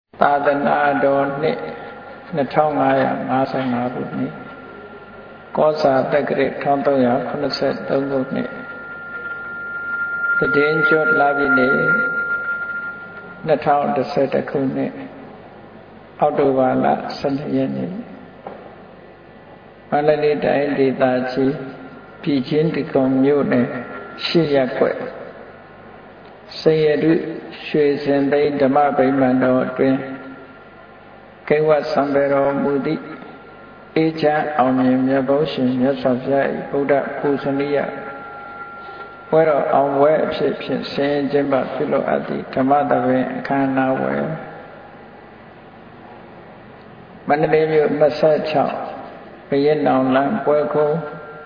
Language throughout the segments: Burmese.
သာသနာတော်နှစ်2555ခုနှစ်ကောဇာတက္ကရာ1383ခုနှစ်တည်င်းကျွတ်လာပြီနေ့2011ခုနှစ်အောက်တိုဘာလ12ရက်နေ့မန္တလေးတိုင်းဒေသကြီးပြည်ချင်းတကုံမြို့နယ်ရှိရပ်ကွက်စေရတုရွှေစင်သိန်းဓမ္မဗိမာန်တော်အတွင်းကိဝတ်စံပေတော်မူသည့်အေးချမ်းအောင်မြင်မြတ်ဘုရားရှင်မြတ်စွာဘုရား၏ဗုဒ္ဓပူဇနီယဝဲတော်အောင်ဝဲအဖြစ်ဖြင့်ဆင်းကျင်းပပြုလုပ်အပ်သည့်ဓမ္မသဘင်အခမ်းအနားဝဲမန္တလေးမြို့26ဘရင်နောင်လမ်းပွဲကုန်း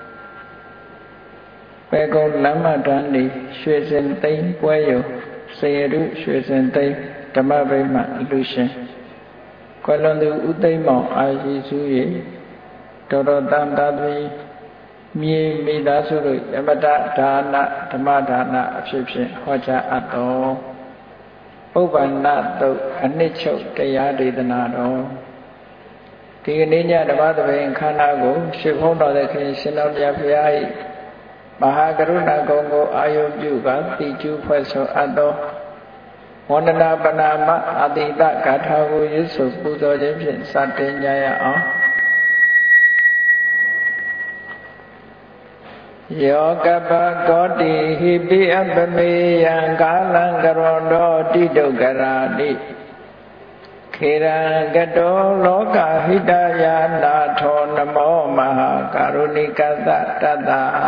လမ်းမတန်းနေရွှေစင်သိန်းပွဲရုံစေရတုရွှေစင်သိန်းဓမ္မဗိမာန်အလူရှင်ကွယ်လွန်သူဦးသိန်းမောင်အာရှိစု၏ဒေါက်တာတန်သာသွေးမြေမိသားစုတို့ယမတဒါနဓမ္မဒါနအဖြစ်ဖြင့်ဟောကြားအပ်တော်ပုဗ္ဗန္နတုတ်အနှစ်ချုပ်တရားဒေသနာတော်ဒီကနေ့ညဓမ္မသဘင်ခန္ဓာကိုရှစ်ဖုံးတော်တဲ့ခင်ရှင်တော်မြတ်ဘုရား၏မဟာကရုဏာကုံကိုအာယုပြုကတိကျူဖွဲ့ဆိုအပ်သောဝန္ဒနာပနာမအတိတဂါထာကိုရွတ်ဆိုပူဇော်ခြင်းဖြင့်စတင်ကြရအောင်ယောကပကောတိဟိပိအပမေယံကာလံကရောတောတိတုကရာတိခေရံကတောလောကဟိတယာနာထောနမောမဟာကာရုဏိကတတတ္တ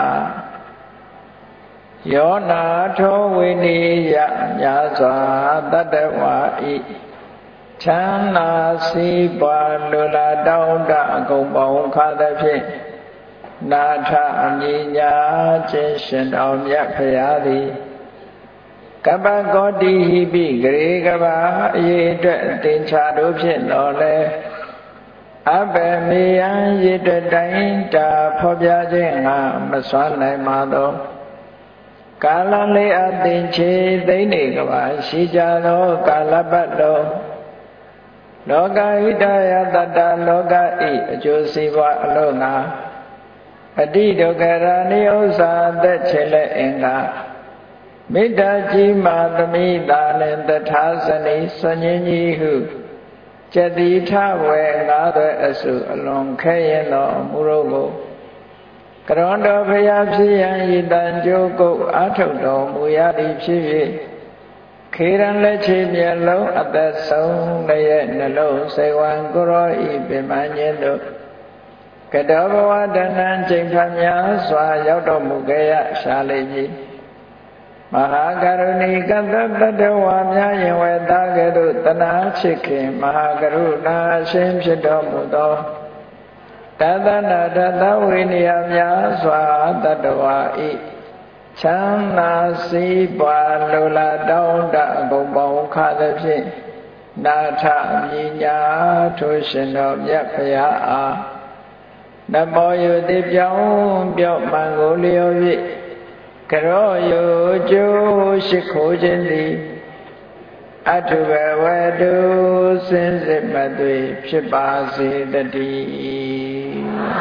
ယောနာထောဝိနိယညာစွာတတ္တဝါဤချမ်းသာစီးပွားလူလာတောင်းတအကုန်ပေါင်းခါသဖြင့်နာထအမြညာခြင်းရှင်တော်မြတ်ဖရာသည်ကပ္ပကောတိဟိပိဂရေကဘာအရေးအတွက်တင်ချတို့ဖြင့်တော်လဲအဘယ်မေယံရေအတွက်တိုင်းတာဖော်ပြခြင်းငါမစွမ်းနိုင်ပါသောကာလလေးအသင်ချေသိနေကဘာရှိကြသောကာလပတ်တော်လောကဟိတယတတ္တလောကဤအကျိုးစီးပွားအလို့ငါအတိဒုက္ခရာနိဥ္စာသက်ချေလက်အင်္ဂါမေတ္တာကြီးမာသမိတာလည်းတထာဇနိဆွညင်းကြီးဟုကျတိထဝေငါးသွဲအစုအလွန်ခဲရင်သောမူရုပ်ကိုကရွန်တော်ဖရာဖြစ်ရန်ဤတန်ကြိုးကုတ်အာထုတ်တော်မူရသည်ဖြစ်၍ခေရန်လက်ချေမျက်လုံးအသက်ဆုံးလည်းနှလုံးစေဝံကိုရောဤပင်မညင်းတို့ကတောဘဝတဏ္ဏချိန်ဖန်များစွာရောက်တော်မူခဲ့ရရှာလိမ့်မည်မဟာကရုဏီကတ္တတတ္တဝါများယင်ဝေသားကဲ့သို့တနာချစ်ခင်မဟာကရုဏာအရှင်ဖြစ်တော်မူသောတသနာတသဝိနည်းများစွာတတ္တဝါဤချမ်းသာစီးပွားလိုလားတောင်းတအကုန်ပေါင်းခါသဖြင့်နာထမြညာထိုရှင်တော်မြတ်ဖရာအားနမောယုတိပြောင်းပြော့မှန်ကိုလျော်၍ကရောယုကျိုးရှိခိုးခြင်းသည်အထုဘဝတုစင်စစ်မသွေဖြစ်ပါစေတည်း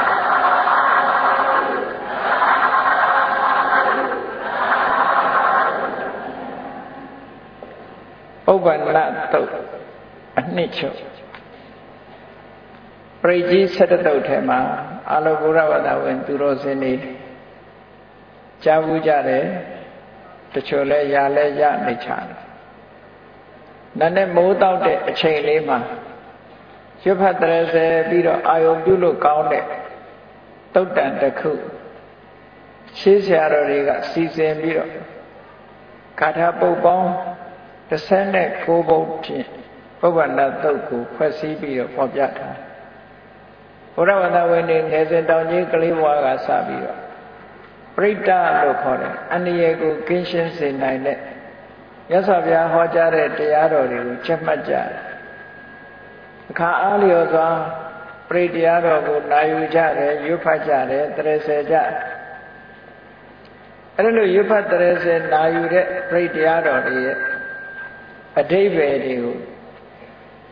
ဥပ္ပန္နတုတ်အနှစ်ချုပ်ပရိကြီး17တုတ်ထဲမှာအာလောကုရဝတ္တဝင်သူတော်စင်တွေကြားဘူးကြတယ်တချို့လဲရလဲရနေချတယ်နတ်နဲ့မိုးတောက်တဲ့အချိန်လေးမှာရွတ်ဖတ်တယ်ဆဲပြီးတော့အာယုံပြုလို့ကောင်းတဲ့တုတ်တန်တစ်ခုရှေးဆရာတော်တွေကစီစဉ်ပြီးတော့ဂါထာပုတ်ပေါင်း19ပုဒ်ဖြင့်ပုဗ္ဗန္နတုတ်ကိုဖွဲ့စည်းပြီးတော့ဖော်ပြထားဘုရားဝတ္တဝင်နေငယ်စဉ်တောင်ကြီးကလေးဘွားကစပြီးတော့ပရိတ္တလို့ခေါ်တယ်အန္တရာယ်ကိုကင်းရှင်းစေနိုင်တဲ့မြတ်စွာဘုရားဟောကြားတဲ့တရားတော်တွေကိုချက်မှတ်ကြတယ်အခါအားလျော်စွာပရိတရားတော်ကိုနာယူကြတယ်ရွတ်ဖတ်ကြတယ်တရေဆယ်ကြအဲ့လိုရွတ်ဖတ်တရေဆယ်နာယူတဲ့ပရိတရားတော်တွေရဲ့အဓိပ္ပာယ်တွေကို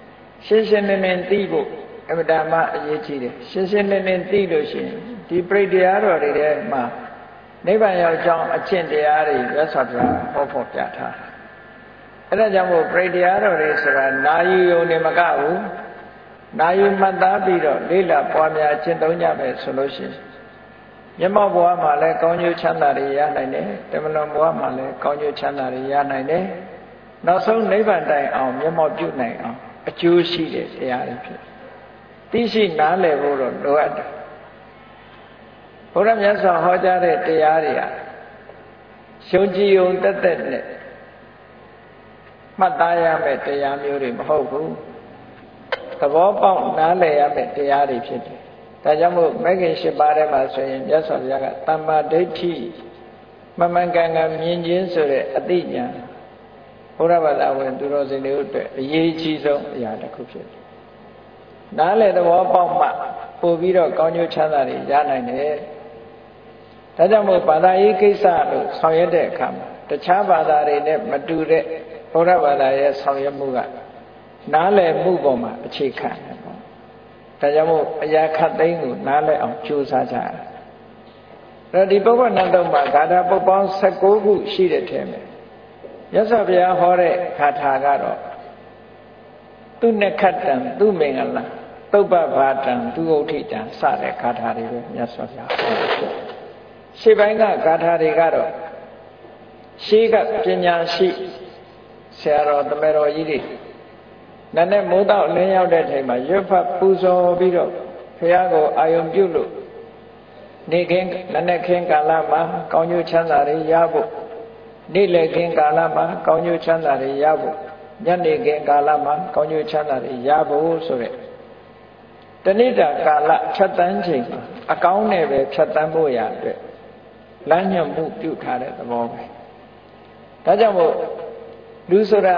ရှင်းရှင်းလင်းလင်းသိဖို့အမှန်တမ်းအရေးကြီးတယ်ရှင်းရှင်းလင်းလင်းသိလို့ရှိရင်ဒီပြိတ္တရားတော်တွေထဲမှာနိဗ္ဗာန်ရောက်ကြောင်းအကျင့်တရားတွေရသော်ပြဟောဖို့ပြထားအဲ့ဒါကြောင့်မို့ပြိတ္တရားတော်တွေဆိုတာနာယူယုံနေမကဘူးနာယူမှတ်သားပြီးတော့လေးလာပွားများကျင့်သုံးကြမယ်ဆိုလို့ရှိရင်မျက်မှောက်ဘဝမှာလည်းကောင်းကျိုးချမ်းသာတွေရနိုင်တယ်တမလွန်ဘဝမှာလည်းကောင်းကျိုးချမ်းသာတွေရနိုင်တယ်နောက်ဆုံးနိဗ္ဗာန်တိုင်အောင်မျက်မှောက်ပြုနိုင်အောင်အကျိုးရှိတဲ့တရားတွေဖြစ်သိရှိနားလည်ဖို့တော့လိုအပ်တယ်ဘုရားမြတ်စွာဟောကြားတဲ့တရားတွေဟာရှုံကြည်ုံတက်တက်နဲ့မှတ်သားရမယ့်တရားမျိုးတွေမဟုတ်ဘူးသဘောပေါက်နားလည်ရမယ့်တရားတွေဖြစ်တယ်ဒါကြောင့်မို့မဂ္ဂင်၈ပါးထဲမှာဆိုရင်မြတ်စွာဘုရားကသမ္မာဒိဋ္ဌိမမှန်ကန်ကန်မြင်ခြင်းဆိုတဲ့အသိဉာဏ်ဘုရားဘာသာဝင်သူတော်စင်တွေအတွက်အရေးကြီးဆုံးအရာတစ်ခုဖြစ်တယ်နားလည်သဘောပေါက်မှပို့ပြီးတော့ကောင်းကျိုးချမ်းသာတွေရနိုင်တယ်ဒါကြောင့်မို့ဘာသာရေးကိစ္စလို့ဆောင်ရွက်တဲ့အခါမှာတခြားဘာသာတွေနဲ့မတူတဲ့ဘုရားဘာသာရဲ့ဆောင်ရွက်မှုကနားလည်မှုပေါ်မှာအခြေခံတယ်ပေါ့ဒါကြောင့်မို့အရာခတ်သိမ်းကိုနားလည်အောင်ကြိုးစားကြရတယ်အဲ့ဒီပုဗ္ဗနတ်တုံမှာဂါထာပုပ္ပေါင်း16ခုရှိတဲ့ထဲမှာမြတ်စွာဘုရားဟောတဲ့ဂါထာကတော့သူနခတ္တံသူမင်္ဂလံသုပ္ပဘာတံသူဥဋ္ဌိတံစတဲ့ဂါထာတွေပဲမြတ်စွာဘုရားဟောတယ်ရှေ့ပိုင်းကဂါထာတွေကတော့ရှေးကပညာရှိဆရာတော်တမန်တော်ကြီးတွေနတ်နဲ့မိုးတော့လင်းရောက်တဲ့ချိန်မှာရွတ်ဖတ်ပူဇော်ပြီးတော့ဘုရားကိုအာယုံပြုလို့နေခင်းနတ်နဲ့ခင်းကာလမှာကောင်းကျိုးချမ်းသာတွေရဖို့နေ့လည်ခင်းကာလမှာကောင်းကျိုးချမ်းသာတွေရဖို့ညနေခင်းကာလမှာကောင်းကျိုးချမ်းသာတွေရဖို့ဆိုတဲ့တဏိတာကာလဖြတ်တန်းချိန်မှာအကောင်းနဲ့ပဲဖြတ်တန်းဖို့ရအတွက်လမ်းညွှန်မှုပြုထားတဲ့သဘောပဲဒါကြောင့်မို့လူဆိုတာ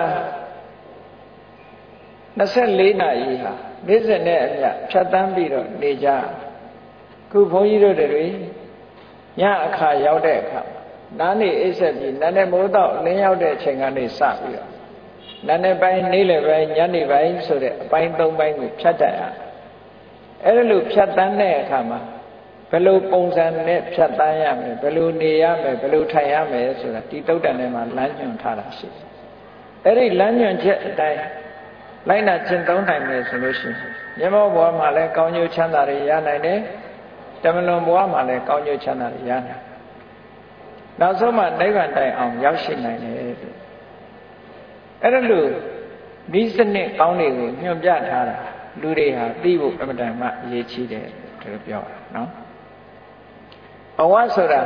24နာရီဟာနေ့စဉ်နဲ့အမျှဖြတ်တန်းပြီးတော့နေကြခုဘုန်းကြီးတို့တွေညအခါရောက်တဲ့အခါနားနေအိပ်ဆက်ပြီးနာနဲ့မိုးတော့လင်းရောက်တဲ့အချိန်ကနေစပြီးတော့နာနဲ့ပိုင်းနေ့လယ်ပိုင်းညနေပိုင်းဆိုတဲ့အပိုင်း၃ပိုင်းကိုဖြတ်တတ်ရအဲ့လိုဖြတ်တန်းတဲ့အခါမှာဘယ်လိုပုံစံနဲ့ဖြတ်တန်းရမယ်ဘယ်လိုနေရမယ်ဘယ်လိုထိုင်ရမယ်ဆိုတာဒီတုတ်တန်ထဲမှာလမ်းညွှန်ထားတာရှိတယ်အဲ့ဒီလမ်းညွှန်ချက်အတိုင်းလိုက်နာကျင့်သုံးနိုင်မယ်ဆိုလို့ရှိရင်မျက်မှောက်ဘဝမှာလည်းကောင်းကျိုးချမ်းသာတွေရနိုင်တယ်တမလွန်ဘဝမှာလည်းကောင်းကျိုးချမ်းသာတွေရနိုင်နောက်ဆုံးမှနိဗ္ဗာန်တိုင်အောင်ရောက်ရှိနိုင်တယ်အဲ့ဒါလို့ဒီစနစ်ကောင်းတွေကိုညွှန်ပြထားတာလူတွေဟာသိဖို့အမှန်တမ်းမှအရေးကြီးတယ်လို့ပြောတာနော်ဘဝဆိုတာ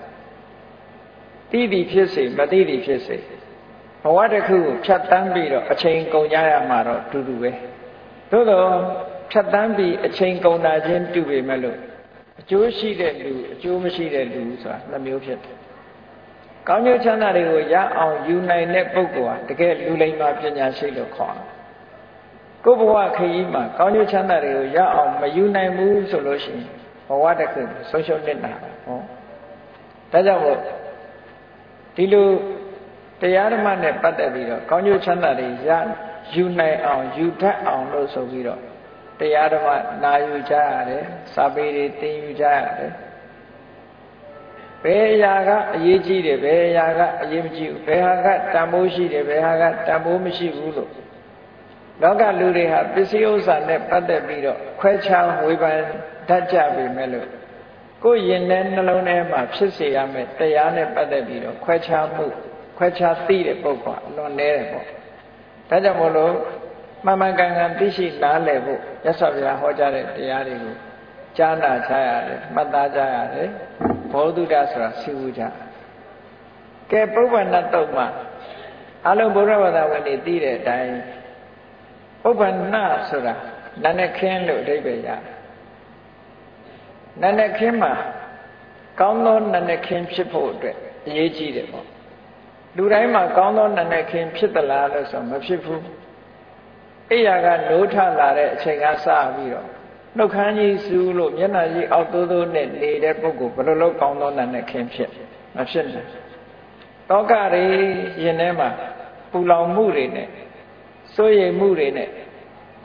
သိသည်ဖြစ်စေမသိသည်ဖြစ်စေဘဝတစ်ခုကိုဖြတ်တန်းပြီးတော့အချိန်ကုန်ကြရမှာတော့တူတူပဲသို့တော့ဖြတ်တန်းပြီးအချိန်ကုန်တာချင်းတူပေမဲ့လို့အကျိုးရှိတဲ့လူအကျိုးမရှိတဲ့လူဆိုတာနှစ်မျိုးဖြစ်တယ်ကောင်းကျိုးချမ်းသာတွေကိုရအောင်ယူနိုင်တဲ့ပုဂ္ဂိုလ်ဟာတကယ်လူလိမ္မာပညာရှိလို့ခေါ်တယ်ကိုယ်ဘဝခရီးမှာကောင်းကျိုးချမ်းသာတွေကိုရအောင်မယူနိုင်ဘူးဆိုလို့ရှိရင်ဘဝတစ်ခုဆုံးရှုံးနေတာဟောဒါကြောင့်မို့ဒီလိုတရားဓမ္မနဲ့ပတ်သက်ပြီးတော့ကောင်းကျိုးချမ်းသာတွေရယူနိုင်အောင်ယူတတ်အောင်လို့ဆိုပြီးတော့တရားဓမ္မနာယူကြရတယ်စာပေတွေသင်ယူကြရတယ်ဘယ်အရာကအရေးကြီးတယ်ဘယ်အရာကအရေးမကြီးဘူးဘယ်ဟာကတန်ဖိုးရှိတယ်ဘယ်ဟာကတန်ဖိုးမရှိဘူးလို့လောကလူတွေဟာပစ္စည်းဥစ္စာနဲ့ပတ်သက်ပြီးတော့ခွဲခြားဝေဖန်တတ်ကြပေမဲ့လို့ကိုယ်ရင်ထဲနှလုံးထဲမှာဖြစ်စေရမယ့်တရားနဲ့ပတ်သက်ပြီးတော့ခွဲခြားမှုခွဲခြားသိတဲ့ပုဂ္ဂိုလ်အလွန်နည်းတယ်ပေါ့ဒါကြောင့်မို့လို့မှန်မှန်ကန်ကန်သိရှိနားလည်ဖို့မြတ်စွာဘုရားဟောကြားတဲ့တရားတွေကိုကြားနာကြရတယ်မှတ်သားကြရတယ်ဘောဓုဒဆိုတာသိဝကြကဲပုဗ္ဗနတ်တုတ်မှာအလုံးဘုရားဘာသာဝင်တွေသိတဲ့အတိုင်းပုဗ္ဗနဆိုတာနာနဲ့ခင်းလို့အဓိပ္ပာယ်ရတယ်နာနဲ့ခင်းမှာကောင်းသောနာနဲ့ခင်းဖြစ်ဖို့အတွက်အရေးကြီးတယ်ပေါ့လူတိုင်းမှာကောင်းသောနာနဲ့ခင်းဖြစ်သလားလို့ဆိုမဖြစ်ဘူးအိယာကနိုးထလာတဲ့အချိန်ကစပြီးတော့နှုတ်ခမ်းကြီးစူးလို့မျက်နှာကြီးအောက်သိုးသိုးနဲ့နေတဲ့ပုဂ္ဂိုလ်ဘယ်လိုလုပ်ကောင်းသောနာနဲ့ခင်းဖြစ်မဖြစ်နိုင်တောကတွေရင်ထဲမှာပူလောင်မှုတွေနဲ့စိုးရိမ်မှုတွေနဲ့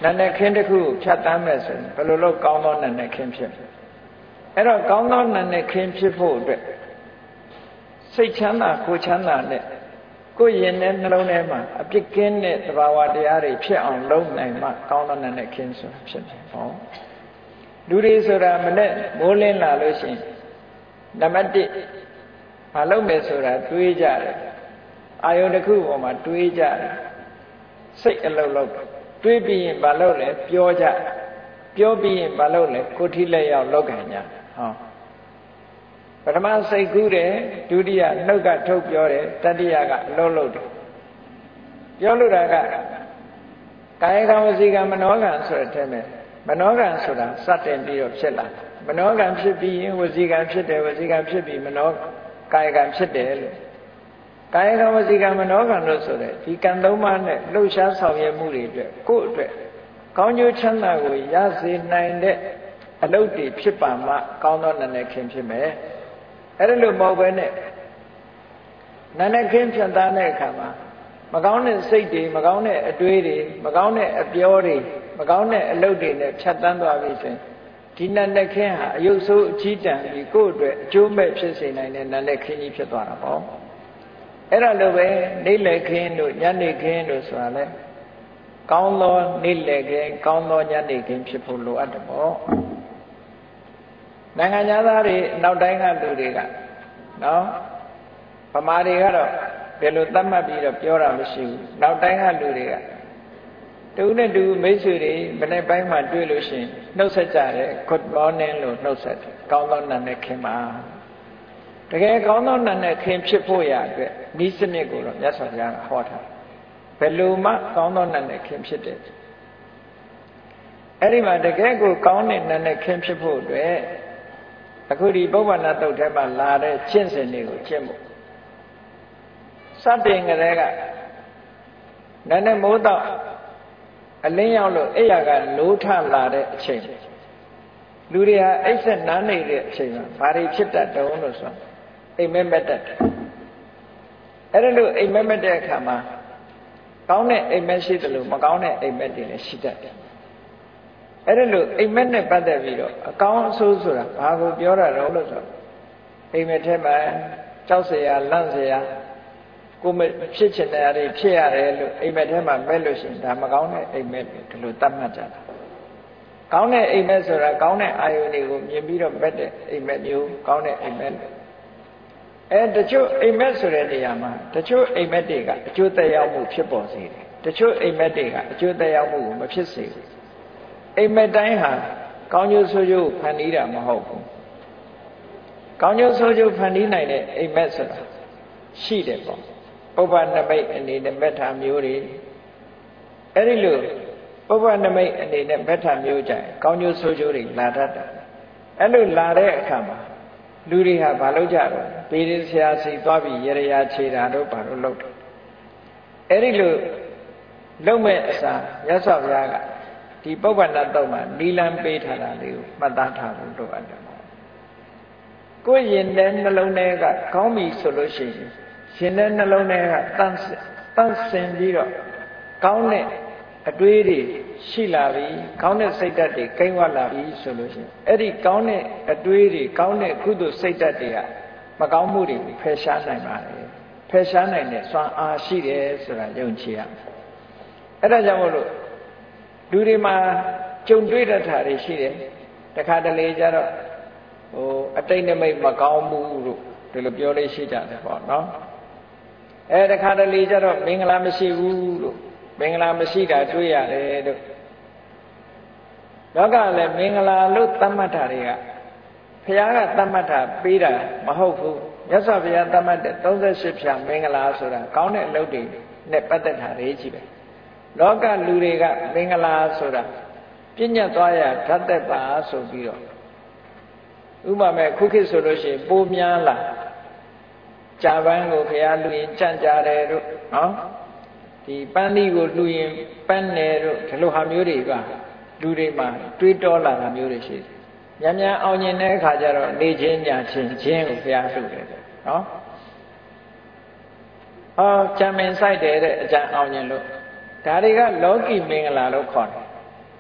နာနဲ့ခင်းတစ်ခုဖြတ်တမ်းမဲ့ဆိုရင်ဘယ်လိုလုပ်ကောင်းသောနာနဲ့ခင်းဖြစ်အဲ့တော့ကောင်းသောနာနဲ့ခင်းဖြစ်ဖို့အတွက်စိတ်ချမ်းသာကိုယ်ချမ်းသာနဲ့ကိုယ်ရင်နဲ့နှလုံးထဲမှာအပြစ်ကင်းတဲ့သဘာဝတရားတွေဖြစ်အောင်လုပ်နိုင်မှကောင်းသောနာနဲ့ခင်းဆိုတာဖြစ်တယ်ဟောလူတွေဆိုတာမနဲ့မိုးလင်းလာလို့ရှိရင်နံပါတ်1မလုပ်မယ်ဆိုတာတွေးကြတယ်အာယုန်တစ်ခုပေါ်မှာတွေးကြတယ်စိတ်အလုံးလုံးတွေးပြီးရင်မလုပ်လဲပြောကြပြောပြီးရင်မလုပ်လဲကိုယ်ထိလက်ရောက်လောက်ခံကြဟောပထမစိတ်ကူးတယ်ဒုတိယနှုတ်ကထုတ်ပြောတယ်တတိယကအလုံးလုံးတယ်ပြောလို့တာကကာယကံဝစီကံမနောကံဆိုတဲ့အထက်မှာမနောကံဆိုတာစတင်ပြီးတော့ဖြစ်လာမနောကံဖြစ်ပြီးရင်ဝစီကံဖြစ်တယ်ဝစီကံဖြစ်ပြီးမနောကာယကံဖြစ်တယ်လို့ကာယကံဝစီကံမနောကံလို့ဆိုတဲ့ဒီကံသုံးပါးနဲ့လှုပ်ရှားဆောင်ရွက်မှုတွေအတွက်ကိုယ့်အတွက်ကောင်းကျိုးချမ်းသာကိုရစေနိုင်တဲ့အလုပ်တွေဖြစ်ပါမှကောင်းသောနာနဲ့ခင်ဖြစ်မယ်အဲ့ဒါလို့မဟုတ်ဘဲနဲ့နာနဲ့ခင်ဖြတ်သားတဲ့အခါမှာမကောင်းတဲ့စိတ်တွေမကောင်းတဲ့အတွေးတွေမကောင်းတဲ့အပြောတွေမကောင်းတဲ့အလုပ်တွေနဲ့ဖြတ်တန်းသွားပြီဆိုရင်ဒီနာနဲ့ခင်ဟာအယုတ်ဆိုးအကြီးတန်းပြီးကိုယ့်အတွက်အကျိုးမဲ့ဖြစ်စေနိုင်တဲ့နာနဲ့ခင်ကြီးဖြစ်သွားတာပေါ့အဲ့ဒါလိုပဲနေ့လည်ခင်းတို့ညနေခင်းတို့ဆိုတာလဲကောင်းသောနေ့လည်ခင်းကောင်းသောညနေခင်းဖြစ်ဖို့လိုအပ်တယ်ပေါ့နိုင်ငံသားတွေနောက်တိုင်းကလူတွေကနော်ဗမာတွေကတော့ဘယ်လိုသတ်မှတ်ပြီးတော့ပြောတာမရှိဘူးနောက်တိုင်းကလူတွေကတူနဲ့တူမိတ်ဆွေတွေမနေ့ပိုင်းမှတွေ့လို့ရှိရင်နှုတ်ဆက်ကြတယ် good morning လို့နှုတ်ဆက်တယ်ကောင်းသောနာနဲ့ခင်းပါတကယ်ကောင်းသောနာနဲ့ခင်းဖြစ်ဖို့ရအတွက်ဤစနစ်ကိုတော့မြတ်စွာဘုရားကဟောထားဘယ်လိုမှကောင်းသောနာနဲ့ခင်းဖြစ်တယ်အဲ့ဒီမှာတကယ်ကိုကောင်းတဲ့နာနဲ့ခင်းဖြစ်ဖို့အတွက်အခုဒီပုဗ္ဗနာတုတ်ထဲမှာလာတဲ့ကျင့်စဉ်တွေကိုကျင့်ဖို့စတင်ကြတဲ့ကနာနဲ့မိုးတော့အလင်းရောက်လို့အိယာကနိုးထလာတဲ့အချိန်လူတွေဟာအိပ်ဆက်နားနေတဲ့အချိန်မှာဘာတွေဖြစ်တတ်တုံးလို့ဆိုအိမ်မက်မက်တတ်တယ်အဲ့ဒါလို့အိမ်မက်မက်တဲ့အခါမှာကောင်းတဲ့အိမ်မက်ရှိတယ်လို့မကောင်းတဲ့အိမ်မက်တွေလည်းရှိတတ်တယ်အဲ့ဒါလို့အိမ်မက်နဲ့ပတ်သက်ပြီးတော့အကောင်းအဆိုးဆိုတာဘာကိုပြောတာတော့လို့ဆိုအိမ်မက်ထဲမှာကြောက်เสียလန့်เสียကိုမဖြစ်ချင်တဲ့အရာတွေဖြစ်ရတယ်လို့အိမ်မက်ထဲမှာမဲ့လို့ရှိရင်ဒါမကောင်းတဲ့အိမ်မက်တွေဒီလိုသတ်မှတ်ကြတာကောင်းတဲ့အိမ်မက်ဆိုတာကောင်းတဲ့အာယုန်တွေကိုမြင်ပြီးတော့မဲ့တဲ့အိမ်မက်မျိုးကောင်းတဲ့အိမ်မက်တချို့အိမ်မက်ဆိုတဲ့နေရာမှာတချို့အိမ်မက်တွေကအကျိုးသက်ရောက်မှုဖြစ်ပေါ်စေတယ်တချို့အိမ်မက်တွေကအကျိုးသက်ရောက်မှုကိုမဖြစ်စေဘူးအိမ်မက်တိုင်းဟာကောင်းကျိုးဆိုးကျိုးဖန်တီးတာမဟုတ်ဘူးကောင်းကျိုးဆိုးကျိုးဖန်တီးနိုင်တဲ့အိမ်မက်ဆိုတာရှိတယ်ပေါ့ပုဗ္ဗနမိတ်အနေနဲ့မေတ္တာမျိုးတွေအဲ့ဒီလိုပုဗ္ဗနမိတ်အနေနဲ့မေတ္တာမျိုးကြရင်ကောင်းကျိုးဆိုးကျိုးတွေလာတတ်တယ်အဲ့လိုလာတဲ့အခါမှာလူတွေဟာဘာလုပ်ကြတော့ပေရဆရာစီသွားပြီးရရခြေတာတို့ဘာလို့လုပ်တယ်အဲ့ဒီလိုလုပ်မဲ့အစားမြတ်စွာဘုရားကဒီပုဗ္ဗနာတုတ်မှာနီလန်းပေးထားတာလေးကိုမှတ်သားထားဖို့လိုအပ်တယ်ကိုယ်ရင်တဲ့နှလုံးထဲကကောင်းပြီဆိုလို့ရှိရင်ရှင်တဲ့နှလုံးထဲကတန့်စင်ပြီးတော့ကောင်းတဲ့အတွေးတွေရှိလာပြီကောင်းတဲ့စိတ်ဓာတ်တွေကိန်းဝလာပြီဆိုလို့ရှိရင်အဲ့ဒီကောင်းတဲ့အတွေးတွေကောင်းတဲ့ကုသိုလ်စိတ်ဓာတ်တွေကမကောင်းမှုတွေဖယ်ရှားနိုင်ပါတယ်ဖယ်ရှားနိုင်တဲ့စွမ်းအားရှိတယ်ဆိုတာယုံကြည်ရအဲ့ဒါကြောင့်မို့လို့လူတွေမှာကြုံတွေ့တတ်တာတွေရှိတယ်တခါတလေကျတော့အတိတ်နမိတ်မကောင်းဘူးလို့ဒီလိုပြောလေးရှိကြတယ်ပေါ့နော်တခါတလေကျတော့မင်္ဂလာမရှိဘူးလို့မင်္ဂလာမရှိတာတွေ့ရတယ်လို့လောကလည်းမင်္ဂလာလို့သတ်မှတ်တာတွေကဘုရားကသတ်မှတ်တာပေးတာမဟုတ်ဘူးမြတ်စွာဘုရားသတ်မှတ်တဲ့38ဖြာမင်္ဂလာဆိုတာကောင်းတဲ့အလုပ်တွေနဲ့ပတ်သက်တာတွေကြီးပဲလောကလူတွေကမင်္ဂလာဆိုတာပြည့်ညတ်သွားရဓာတ်သက်ပါဆိုပြီးတော့ဥပမာခုခေတ်ဆိုလို့ရှိရင်ပိုးများလာကြာပန်းကိုဘုရားလူရင်ကြံ့ကြတယ်တို့နော်ဒီပန်းသီးကိုလူရင်ပန်းနယ်တို့ဒီလိုဟာမျိုးတွေကလူတွေမှာတွေးတောလာတာမျိုးတွေရှိတယ်မြန်အောင်ကျင်တဲ့အခါကျတော့နေချင်းညာချင်းချင်းကိုဘုရားဆုတယ်နော်ကြံမင်ဆိုင်တယ်တဲ့အကြံအောင်ကျင်လို့ဒါတွေကလောကီမင်္ဂလာလို့ခေါ်တယ်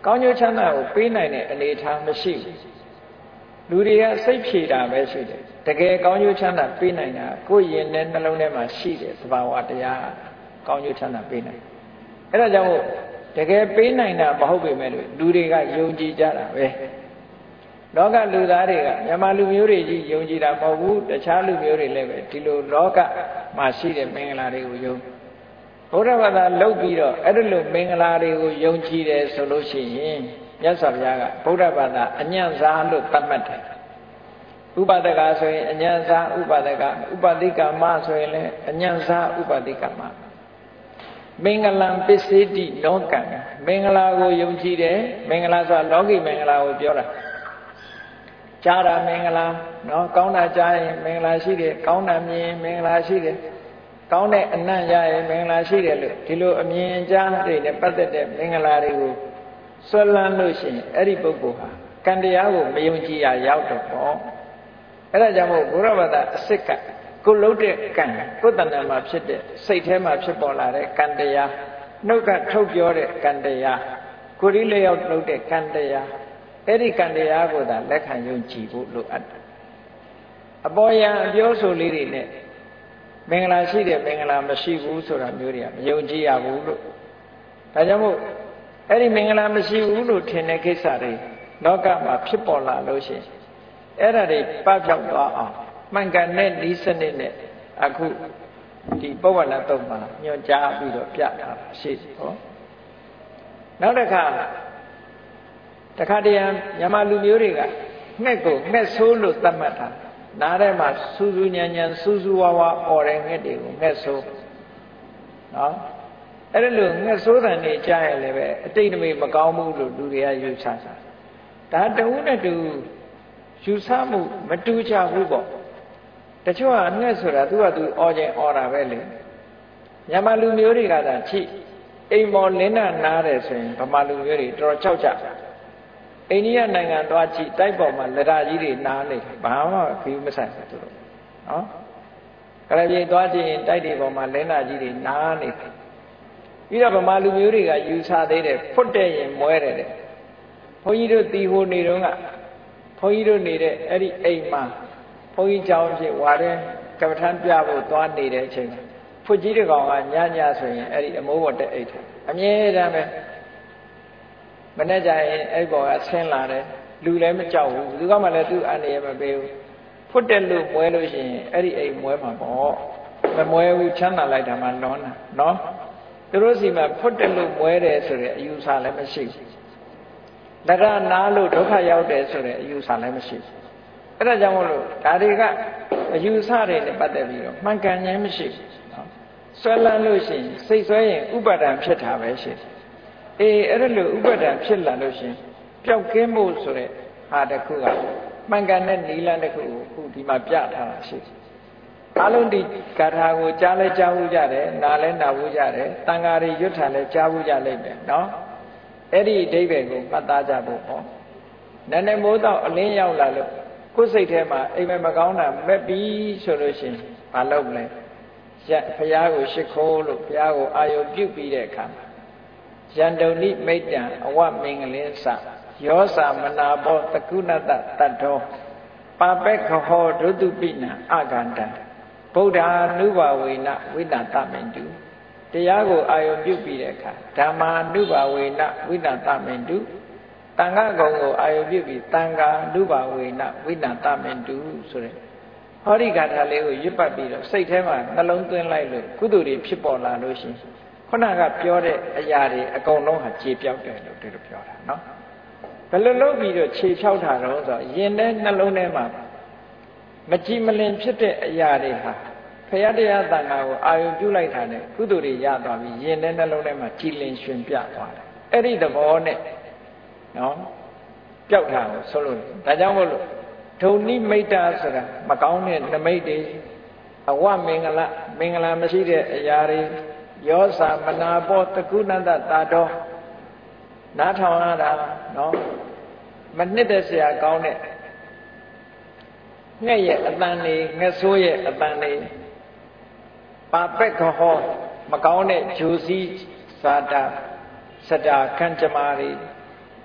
ကောင်းကျိုးချမ်းသာကိုပေးနိုင်တဲ့အနေအထားမရှိဘူးလူတွေကစိတ်ဖြေတာပဲရှိတယ်တကယ်ကောင်းကျိုးချမ်းသာပေးနိုင်တာကိုယ်ရင်နဲ့နှလုံးထဲမှာရှိတယ်သဘာဝတရားကောင်းကျိုးချမ်းသာပေးနိုင်အဲ့ဒါကြောင့်တကယ်ပေးနိုင်တာမဟုတ်ပေမဲ့လူတွေကယုံကြည်ကြတာပဲလောကလူသားတွေကမြန်မာလူမျိုးတွေကြီးယုံကြည်တာမဟုတ်ဘူးတခြားလူမျိုးတွေလည်းပဲဒီလိုလောကမှာရှိတဲ့မင်္ဂလာတွေကိုယုံဘုရားဘာသာလုပ်ပြီးတော့အဲ့ဒီလိုမင်္ဂလာတွေကိုယုံကြည်တယ်ဆိုလို့ရှိရင်မြတ်စွာဘုရားကဗုဒ္ဓဘာသာအညံ့စားလို့သတ်မှတ်တယ်ဥပဒကဆိုရင်အညံ့စားဥပဒကဥပတိကမဆိုရင်လည်းအညံ့စားဥပတိကမမင်္ဂလံပစ္စေတိလောကံမင်္ဂလာကိုယုံကြည်တယ်မင်္ဂလာဆိုတာလောကီမင်္ဂလာကိုပြောတာကြားတာမင်္ဂလာနော်ကောင်းတာကြားရင်မင်္ဂလာရှိတယ်ကောင်းတာမြင်မင်္ဂလာရှိတယ်ကောင်းတဲ့အနံ့ရရင်မင်္ဂလာရှိတယ်လို့ဒီလိုအမြင်ကြားတွေနဲ့ပတ်သက်တဲ့မင်္ဂလာတွေကိုဆွဲလန်းလို့ရှိရင်အဲ့ဒီပုဂ္ဂိုလ်ဟာကံတရားကိုမယုံကြည်ရရောက်တော့ပေါ့အဲ့ဒါကြောင့်မို့ဘုရားဘာသာအစစ်ကကိုလှုပ်တဲ့ကံကိုယ်တဏ္ဍာမှာဖြစ်တဲ့စိတ်ထဲမှာဖြစ်ပေါ်လာတဲ့ကံတရားနှုတ်ကထုတ်ပြောတဲ့ကံတရားကိုယ်ဒီလျောက်လှုပ်တဲ့ကံတရားအဲ့ဒီကံတရားကိုသာလက်ခံယုံကြည်ဖို့လိုအပ်တယ်အပေါ်ယံအပြောဆိုလေးတွေနဲ့မင်္ဂလာရှိတယ်မင်္ဂလာမရှိဘူးဆိုတာမျိုးတွေကမယုံကြည်ရဘူးလို့ဒါကြောင့်မို့အဲ့ဒီမင်္ဂလာမရှိဘူးလို့ထင်တဲ့ကိစ္စတွေလောကမှာဖြစ်ပေါ်လာလို့ရှိရင်အဲ့ဒါတွေပပျောက်သွားအောင်မှန်ကန်တဲ့ဤစနစ်နဲ့အခုဒီပုဗ္ဗလတုံးမှာညွှန်ကြားပြီးတော့ပြထားတာရှိတယ်ဟောနောက်တစ်ခါတည်းမြန်မာလူမျိုးတွေကငှက်ကိုငှက်ဆိုးလို့သတ်မှတ်တာနားထဲမှာစူးစူးညံညံစူးစူးဝါးဝါអော်တဲ့ငှက်တွေကိုငှက်ဆိုးနော်အဲ့ဒါလို့ငှက်ဆိုးတယ်နေကြားရလည်းပဲအတိတ်တမေမကောင်းဘူးလို့လူတွေကယူဆတာဒါတဝုနဲ့တူယူဆမှုမတူကြဘူးပေါ့တချို့ကငှက်ဆိုတာသူကသူអော်ခြင်းអော်တာပဲလေမြန်မာလူမျိုးတွေကသာချိအိမ်မော်လင်းနာနားတယ်ဆိုရင်ဗမာလူမျိုးတွေတော်တော်ကြောက်ကြအိန္ဒိယနိုင်ငံသွားကြည့်တိုက်ပေါ်မှာလက်ဓာကြီးတွေနားနေဘာမှခီးမဆိုင်ဘူးသူတို့နော်ကရပြေသွားကြည့်ရင်တိုက်တွေပေါ်မှာလင်းနာကြီးတွေနားနေပြီးတော့ဗမာလူမျိုးတွေကယူဆသေးတယ်ဖွတ်တဲ့ရင်မွဲတယ်တဲ့ဘုန်းကြီးတို့တီဟိုနေတော့ကဘုန်းကြီးတို့နေတဲ့အဲ့ဒီအိမ်မှာဘုန်းကြီးเจ้าဖြစ်ဝါတဲ့ကပ္ပထမ်းပြဖို့သွားနေတဲ့အချိန်ဖွတ်ကြီးတကောင်ကညဆိုရင်အဲ့ဒီအမိုးပေါ်တက်အိတ်တယ်အမြဲတမ်းပဲမနေ့ကျရင်အဲ့ဘောကဆင်းလာတယ်လူလည်းမကြောက်ဘူးဘယ်သူကမှလည်းသူ့အနေရမပေးဘူးဖွတ်တယ်လို့မွဲလို့ရှိရင်အဲ့ဒီအိမ်မွဲမှာပေါ့မမွဲဘူးချမ်းသာလိုက်တာမှလွန်တာနော်သူတို့စီမှာဖွတ်တယ်လို့မွဲတယ်ဆိုတဲ့အယူဆလည်းမရှိဘူးလက္ခဏာနာလို့ဒုက္ခရောက်တယ်ဆိုတဲ့အယူဆလည်းမရှိဘူးအဲ့ဒါကြောင့်မို့လို့ဒါတွေကအယူဆတွေနဲ့ပတ်သက်ပြီးတော့မှန်ကန်ခြင်းမရှိဘူးနော်ဆွဲလန်းလို့ရှိရင်စိတ်ဆွဲရင်ဥပါဒံဖြစ်တာပဲရှိတယ်အဲ့ဒါလို့ဥပါဒံဖြစ်လာလို့ရှိရင်ပျောက်ကင်းဖို့ဆိုတဲ့ဟာတစ်ခုကမှန်ကန်တဲ့နိလန်းတစ်ခုကိုအခုဒီမှာပြထားတာရှိတယ်အလုံးဒီဂါထာကိုကြားလဲကြားဘူးကြတယ်နားလဲနားဘူးကြတယ်တန်ဃာတွေရွတ်ထာလဲကြားဘူးကြလိမ့်မယ်နော်အဲ့ဒီအဓိပ္ပာယ်ကိုမှတ်သားကြဖို့ပေါ့နည်းနည်းမိုးတော့အလင်းရောက်လာလို့ကိုယ်စိတ်ထဲမှာအိမ်မကောင်းတာမက်ပြီးဆိုလို့ရှိရင်မလုပ်လဲဘုရားကိုရှိခိုးလို့ဘုရားကိုအာယုပြုပြီးတဲ့အခါယန္တုန်ိမိတ်တံအဝမင်္ဂလင်းစယောစာမနာဘောတကုဏတတတ္ထောပါပက္ခဟောဒုတုပိနံအကန္တံဗုဒ္ဓ ानु ဘာဝေနဝိတတမင်တုတရားကိုအာယုပြုပြီးတဲ့အခါဓမ္မာ ानु ဘာဝေနဝိတတမင်တုတန်ခါကုံကိုအာယုပြုပြီးတန်ခါ ानु ဘာဝေနဝိတတမင်တုဆိုတဲ့ဟောဒီဂါထာလေးကိုရွတ်ပတ်ပြီးတော့စိတ်ထဲမှာနှလုံးသွင်းလိုက်လို့ကုသိုလ်တွေဖြစ်ပေါ်လာလို့ရှိရင်ခုနကပြောတဲ့အရာတွေအကုန်လုံးဟာခြေပြောက်တယ်လို့ဒီလိုပြောတာနော်ဘယ်လိုလုပ်ပြီးတော့ခြေဖြောက်တာတော့ဆိုရင်တဲ့နှလုံးထဲမှာမကြည်မလင်ဖြစ်တဲ့အရာတွေဟာဖရာတရားတန်ခါကိုအာယုပြုလိုက်တာနဲ့ကုသိုလ်တွေရသွားပြီးရင်တဲ့နှလုံးထဲမှာကြည်လင်ရှင်ပြသွားတယ်အဲ့ဒီသဘောနဲ့နော်ပျောက်တာကိုဆိုလို့ဒါကြောင့်မို့လို့ဒုံနိမိတ်တာဆိုတာမကောင်းတဲ့နမိတ်တွေအဝမင်္ဂလာမရှိတဲ့အရာတွေယောစာမနာဘောတကုဏတတာတော်နားထောင်ရတာနော်မနှစ်သက်เสียကောင်းတဲ့ငှက်ရဲ့အတန်တွေငှက်ဆိုးရဲ့အတန်တွေပါပက်ခဟောမကောင်းတဲ့ဂျိုစီစာတာစတာကံကြမာတွေ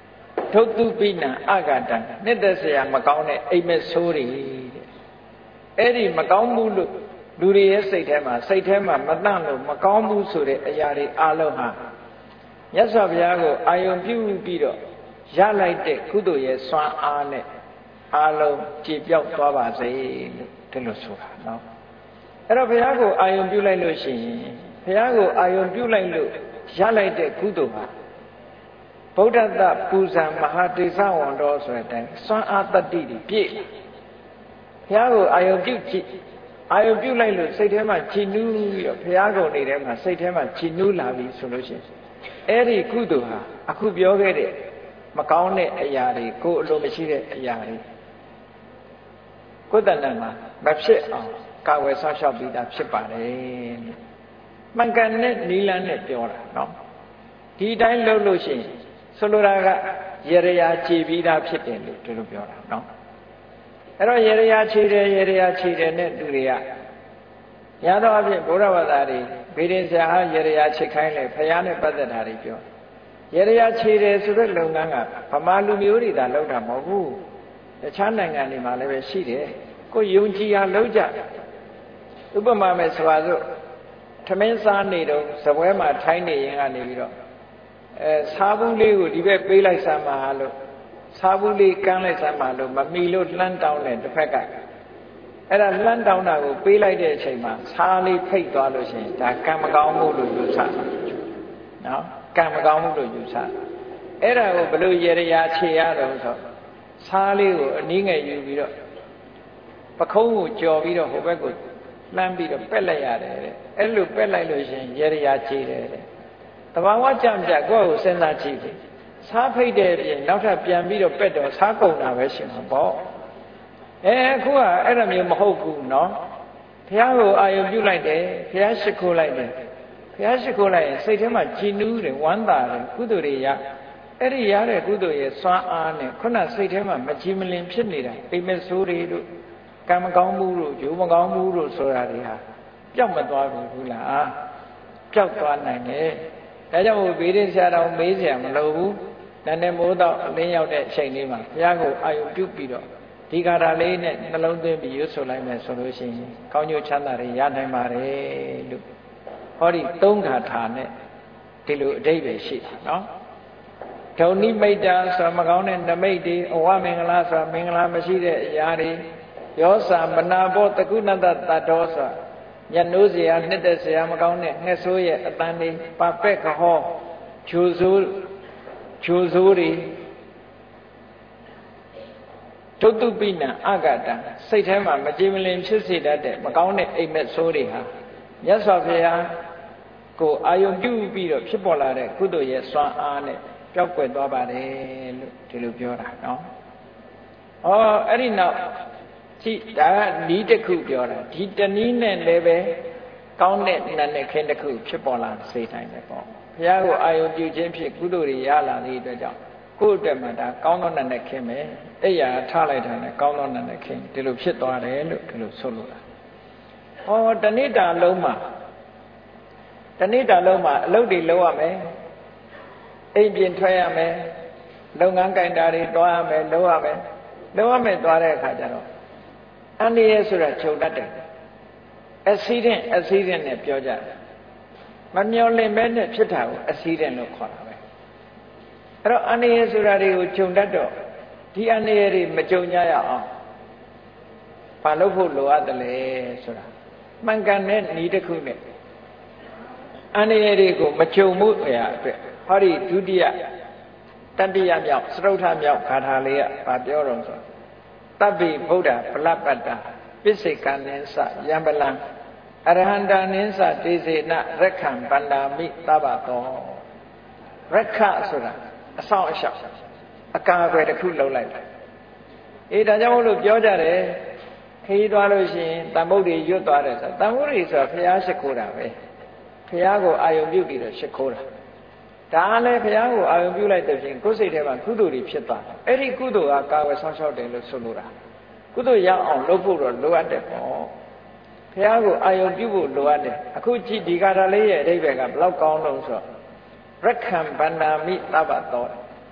ထုတ်တုပိနံအဂတံနှစ်သက်เสียမကောင်းတဲ့အိမ်မက်ဆိုးတွေအဲ့ဒီမကောင်းမှုလို့လူတွေရဲ့စိတ်ထဲမှာမတန့်လို့မကောင်းမှုဆိုတဲ့အရာတွေအလုံးဟာမြတ်စွာဘုရားကိုအာယုံပြုပြီးတော့ရလိုက်တဲ့ကုသိုလ်ရဲ့စွမ်းအားနဲ့အလုံးကြည်ပြောက်သွားပါစေလို့ဒီလိုဆိုတာနော်အဲ့တော့ဘုရားကိုအာယုံပြုလိုက်လို့ရှိရင်ဘုရားကိုအာယုံပြုလိုက်လို့ရလိုက်တဲ့ကုသိုလ်ဟာဗုဒ္ဓတပူဇံမဟာတေဇဝန္တောဆိုတဲ့အတိုင်းစွမ်းအားတတ္တိတွေပြည့်ဘုရားကိုအာယုံပြုကြည့်အာယုံပြုလိုက်လို့စိတ်ထဲမှာကြည်နူးပြီးတော့ဘုရားကုံနေထဲမှာစိတ်ထဲမှာကြည်နူးလာပြီဆိုလို့ရှိရင်အဲ့ဒီကုသိုလ်ဟာအခုပြောခဲ့တဲ့မကောင်းတဲ့အရာတွေကိုအလိုမရှိတဲ့အရာတွေကိုယ်တဏ္ဍာမှာမဖြစ်အောင်ကာဝယ်ဆောက်ရှောက်ပြီးသားဖြစ်ပါတယ်လို့မှန်ကန်တဲ့နီလန်းနဲ့ပြောတာနော်ဒီတိုင်းလုပ်လို့ရှိရင်ဆိုလိုတာကရေရရာခြေပြီးသားဖြစ်တယ်လို့ဒီလိုပြောတာနော်အဲ့တော့ရေရရာခြေတယ်နဲ့သူတွေကရသောအဖြစ်ဘုရားဘာသာတွေဗေဒင်ဆရာဟာရေရရာခြေခိုင်းလေဖယားနဲ့ပတ်သက်တာတွေပြောရေရရာခြေတယ်ဆိုတဲ့လုပ်ငန်းကဗမာလူမျိုးတွေသာလုပ်တာမဟုတ်ဘူးတခြားနိုင်ငံတွေမှာလည်းပဲရှိတယ်ကိုယုံကြည်အောင်လုပ်ကြဥပမာမဲ့ဆိုပါစို့ထမင်းစားနေတော့စပွဲမှာထိုင်းနေရင်ကနေပြီးတော့စားဘူးလေးကိုဒီဘက်ပေးလိုက်စမ်းပါလို့စားဘူးလေးကမ်းလိုက်စမ်းပါလို့မမီလို့လှမ်းတောင်းတယ်တစ်ဖက်ကအဲ့ဒါလှမ်းတောင်းတာကိုပေးလိုက်တဲ့အချိန်မှာစားလေးဖိတ်သွားလို့ရှိရင်ဒါကံမကောင်းမှုလို့ယူဆတာနော်ကံမကောင်းမှုလို့ယူဆအဲ့ဒါကိုဘလို့ရေရရာခြေရတော့ဆိုစားလေးကိုအနည်းငယ်ယူပြီးတော့ပခုံးကိုကြော်ပြီးတော့ဟိုဘက်ကိုလှမ်းပြီးတော့ပက်လိုက်ရတယ်တဲ့အဲ့လိုပက်လိုက်လို့ရှိရင်ရေရရာခြေတယ်တဲ့တဘာဝကြံပြကိုယ့်ကိုစဉ်းစားကြည့်ပြီစားဖိတ်တဲ့အပြင်နောက်ထပ်ပြန်ပြီးတော့ပက်တော့စားကုန်တာပဲရှင်မှာပေါ့အခုကအဲ့လိုမျိုးမဟုတ်ဘူးနော်ဘုရားကိုအာယုံပြုလိုက်တယ်ဘုရားရှိခိုးလိုက်တယ်ဘုရားရှိခိုးလိုက်ရင်စိတ်ထဲမှာကြည်နူးတယ်ဝမ်းသာတယ်ကုသိုလ်တွေရအဲ့ဒီရတဲ့ကုသိုလ်ရဲ့စွမ်းအားနဲ့ခုနစိတ်ထဲမှာမကြည်မလင်ဖြစ်နေတာအိမ်မက်ဆိုးတွေတို့ကံမကောင်းမှုတို့ဂျိုးမကောင်းမှုတို့ဆိုတာတွေဟာပျောက်မသွားဘူးလားပျောက်သွားနိုင်တယ်ဒါကြောင့်မို့ဗေဒဆရာတော်မေးစရာမလိုဘူးနည်းနည်းမိုးတော့အလင်းရောက်တဲ့အချိန်လေးမှာဘုရားကိုအာယုပြုပြီးတော့ဒီကာထာလေးနဲ့နှလုံးသွင်းပြီးရွတ်ဆိုလိုက်မယ်ဆိုလို့ရှိရင်ကောင်းကျိုးချမ်းသာတွေရနိုင်ပါတယ်လို့ဟောဒီသုံးကာထာနဲ့ဒီလိုအဓိပ္ပာယ်ရှိတာနော်ဒုံနိမိတ်တာဆိုမကောင်းတဲ့နမိတ်တွေအဝမင်္ဂလာဆိုမင်္ဂလာမရှိတဲ့အရာတွေယောစာမနာဘောတကုဏတတတောဆိုညနိုးเสียနှစ်သက်เสียမကောင်းတဲ့ငှက်ဆိုးရဲ့အတန်တွေပပက်ကဟောဂျိုဆိုးတွေတုတ်တုပိနံအဂတံစိတ်ထဲမှာမကြည်မလင်ဖြစ်စေတတ်တဲ့မကောင်းတဲ့အိမ်မက်ဆိုးတွေဟာမြတ်စွာဘုရားကိုအာယုံပြုပြီးတော့ဖြစ်ပေါ်လာတဲ့ကုသိုလ်ရဲ့စွမ်းအားနဲ့ပျောက်ကွယ်သွားပါတယ်လို့ဒီလိုပြောတာနော်အဲ့ဒီနောက်ကြည့်ဒါကနီးတစ်ခုပြောတာဒီတနည်းနဲ့လည်းပဲကောင်းတဲ့နတ်နဲ့ခင်းတစ်ခုဖြစ်ပေါ်လာစေနိုင်တယ်ပေါ့ဘုရားကိုအာယုံပြုခြင်းဖြင့်ကုသိုလ်တွေရလာတဲ့အတွက်ကြောင့်ကိုယ့်အတွက်မှဒါကောင်းသောနတ်နဲ့ခင်းမယ်အဲ့ရထားလိုက်တာနဲ့ကောင်းသောနတ်နဲ့ခင်းဒီလိုဖြစ်သွားတယ်လို့ဒီလိုဆိုလိုတာတဏိတာလုံးမှာအလုပ်တွေလုပ်ရမယ်အိမ်ပြင်ထွက်ရမယ်လုပ်ငန်းကိုင်တာတွေတွားရမယ်လုပ်ရမယ်သွားတဲ့အခါကျတော့အန္တရာယ်ဆိုတာချုပ်တတ်တယ် accident နဲ့ပြောကြတယ်မမျော်လင့်ပဲနဲ့ဖြစ်တာကို accident လို့ခေါ်တာပဲအဲ့တော့အန္တရာယ်ဆိုတာတွေကိုခြုံတတ်တော့ဒီအန္တရာယ်တွေမကြုံကြရအောင်ဘာလုပ်ဖို့လိုအပ်တယ်လဲဆိုတာမှန်ကန်တဲ့ဤတစ်ခုနဲ့အန္တရာယ်တွေကိုမကြုံမှုအရာအတွက်ဟောဒီဒုတိယတတိယမြောက်စတုထမြောက်ဂါထာလေးကဘာပြောတော့ဆိုတပ္ပိဗုဒ္ဓဗလပတ္တပစ္စေကံနိသယံပလံအရဟန္တာနိသတေစေနရက္ခံပန္နာမိသဗ္ဗတောရက္ခဆိုတာအဆောင်အရှောက်အကာအကွယ်တစ်ခုလုပ်လိုက်တယ်ဒါကြောင့်မို့လို့ပြောကြတယ်ခရီးသွားလို့ရှိရင်တန်ဖို့တွေရွတ်သွားတယ်ဆိုတန်ဖို့တွေဆိုတာဘုရားရှိခိုးတာပဲဘုရားကိုအာယုံပြုပြီးတော့ရှိခိုးတာဒါလည်းဘုရားကိုအာယုံပြုလိုက်တဲ့ဖြင့်ကိုယ်စိတ်ထဲမှာကုသိုလ်တွေဖြစ်သွားတယ်အဲ့ဒီကုသိုလ်ကကာဝယ်ဆောင်ရှောက်တယ်လို့ဆိုလိုတာကုသိုလ်ရအောင်လုပ်ဖို့တော့လိုအပ်တယ်ပေါ့ဘုရားကိုအာယုံပြုဖို့လိုအပ်တယ်အခုကြည့်ဒီကာထာလေးရဲ့အဓိပ္ပာယ်ကဘယ်လောက်ကောင်းလို့ဆိုတော့ရက္ခံပန္နာမိသဗ္ဗတော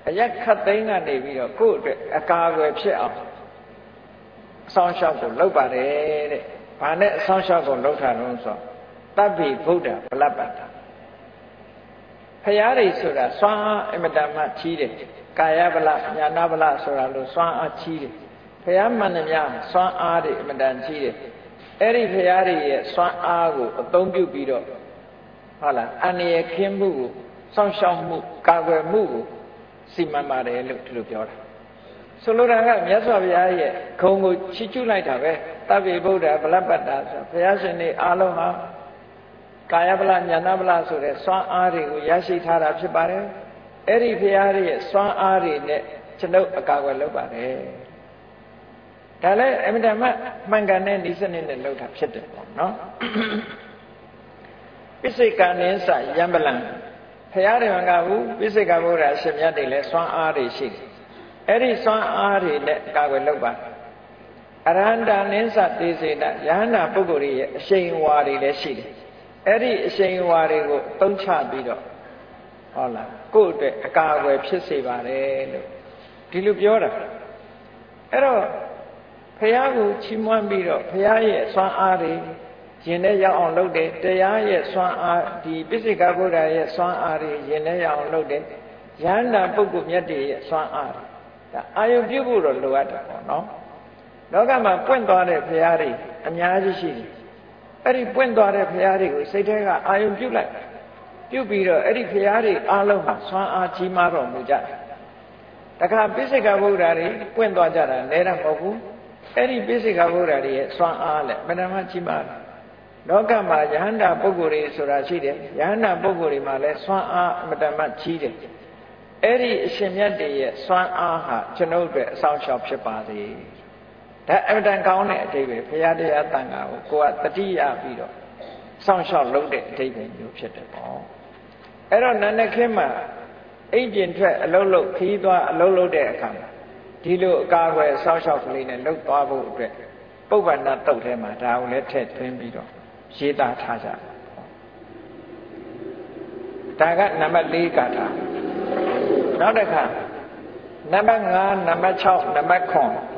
အရက်ခတ်သိမ်းကနေပြီးတော့ကိုယ့်အတွက်အကာအကွယ်ဖြစ်အောင်အဆောင်ရှောက်ကိုလုပ်ပါတယ်တဲ့။ဘာနဲ့အဆောင်ရှောက်ကိုလုပ်တာလို့ဆိုတပ္ပိဗုဒ္ဓဗလပတ္တာဖရာတွေဆိုတာစွမ်းအားအမတမကြီးတယ်။ကာယဗလညာနာဗလဆိုတာလို့စွမ်းအားကြီးတယ်။ဖရာမှန်တယ်များစွမ်းအားတွေအမတန်ကြီးတယ်။အဲ့ဒီဖရာတွေရဲ့စွမ်းအားကိုအသုံးပြုပြီးတော့ဟုတ်လားအန္တရာယ်ခင်းမှုကိုစောင့်ရှောက်မှုကာကွယ်မှုကိုစီမံပါတယ်လို့ဒီလိုပြောတာဆိုလိုတာကမြတ်စွာဘုရားရဲ့ဂုဏ်ကိုချီးကျူးလိုက်တာပဲတပ္ပိဗုဒ္ဓဗလပတ္တာဆိုဘုရားရှင်တွေအားလုံးဟာကာယဗလညာနာဗလဆိုတဲ့စွမ်းအားတွေကိုရရှိထားတာဖြစ်ပါတယ်အဲ့ဒီဘုရားရဲ့စွမ်းအားတွေနဲ့ကျွန်ုပ်အကာအကွယ်လုပ်ပါတယ်ဒါလည်းအမြဲတမ်းမှန်ကန်တဲ့ဤစနစ်နဲ့လုပ်တာဖြစ်တယ်ပေါ့နော်ပိစိကနင်းစယံပလံဘုရားတွေမှာကဘူးပိစိကဗုဒ္ဓအရှင်မြတ်တွေလည်းစွမ်းအားတွေရှိတယ်အဲ့ဒီစွမ်းအားတွေနဲ့ကာကွယ်လုပ်ပါအရဟန္တာနင်းစတေစေတယဟန္တာပုဂ္ဂိုလ်ရဲ့အရှိန်အဝါတွေလည်းရှိတယ်အဲ့ဒီအရှိန်အဝါတွေကိုအသုံးချပြီးတော့ဟုတ်လားကိုယ့်အတွက်အကာအကွယ်ဖြစ်စေပါတယ်လို့ဒီလိုပြောတာအဲ့တော့ဘုရားကိုချီးမွမ်းပြီးတော့ဘုရားရဲ့စွမ်းအားတွေရင်ထဲရောက်အောင်လုပ်တယ်တရားရဲ့စွမ်းအားဒီပိစိကဗုဒ္ဓရဲ့စွမ်းအားတွေရင်ထဲရောက်အောင်လုပ်တယ်ယန္တာပုဂ္ဂိုလ်မြတ်တွေရဲ့စွမ်းအားဒါအာယုပြုဖို့တော့လိုအပ်တယ်ပေါ့နော်လောကမှာပွင့်သွားတဲ့ဘုရားတွေအများကြီးရှိတယ်အဲ့ဒီပွင့်သွားတဲ့ဘုရားတွေကိုစိတ်ထဲကအာယုပြုလိုက်ပြုပြီးတော့အဲ့ဒီဘုရားတွေအားလုံးဟာစွမ်းအားကြီးမားတော်မူကြတယ်တခါပိစိကဗုဒ္ဓတွေပွင့်သွားကြတာလဲတာမဟုတ်ဘူးအဲ့ဒီပိစိကဗုဒ္ဓတွေရဲ့စွမ်းအားလည်းမနမကြီးမားတယ်လောကမှာယဟန္တာပုဂ္ဂိုလ်တွေဆိုတာရှိတယ်ယဟန္တာပုဂ္ဂိုလ်တွေမှာလည်းစွမ်းအားအမတန်မှကြီးတယ်အဲ့ဒီအရှင်မြတ်တွေရဲ့စွမ်းအားဟာကျွန်ုပ်တို့အဆောင်ရှောက်ဖြစ်ပါစေဒါအမတန်ကောင်းတဲ့အဓိပ္ပာယ်ဘုရားတရားတန်ခါကိုကိုယ်ကတတိယပြီးတော့စောင့်ရှောက်လုပ်တဲ့အဓိပ္ပာယ်မျိုးဖြစ်တယ်ပေါ့အဲ့တော့နန္ဒခေမှာအိမ်ပြင်ထွက်အလုံးလုံးခီးသွားအလုံးလုံးတဲ့အခါမှာဒီလိုအကာအကွယ်စောင့်ရှောက်ကလေးနဲ့လှုပ်သွားဖို့အတွက်ပုဗ္ဗန္နတုတ်ထဲမှာဒါကိုလည်းထည့်သွင်းပြီးတော့ရေးသားထားကြဒါကနံပါတ်4ကာထာနောက်တစ်ခါနံပါတ်5နံပါတ်6နံပါတ်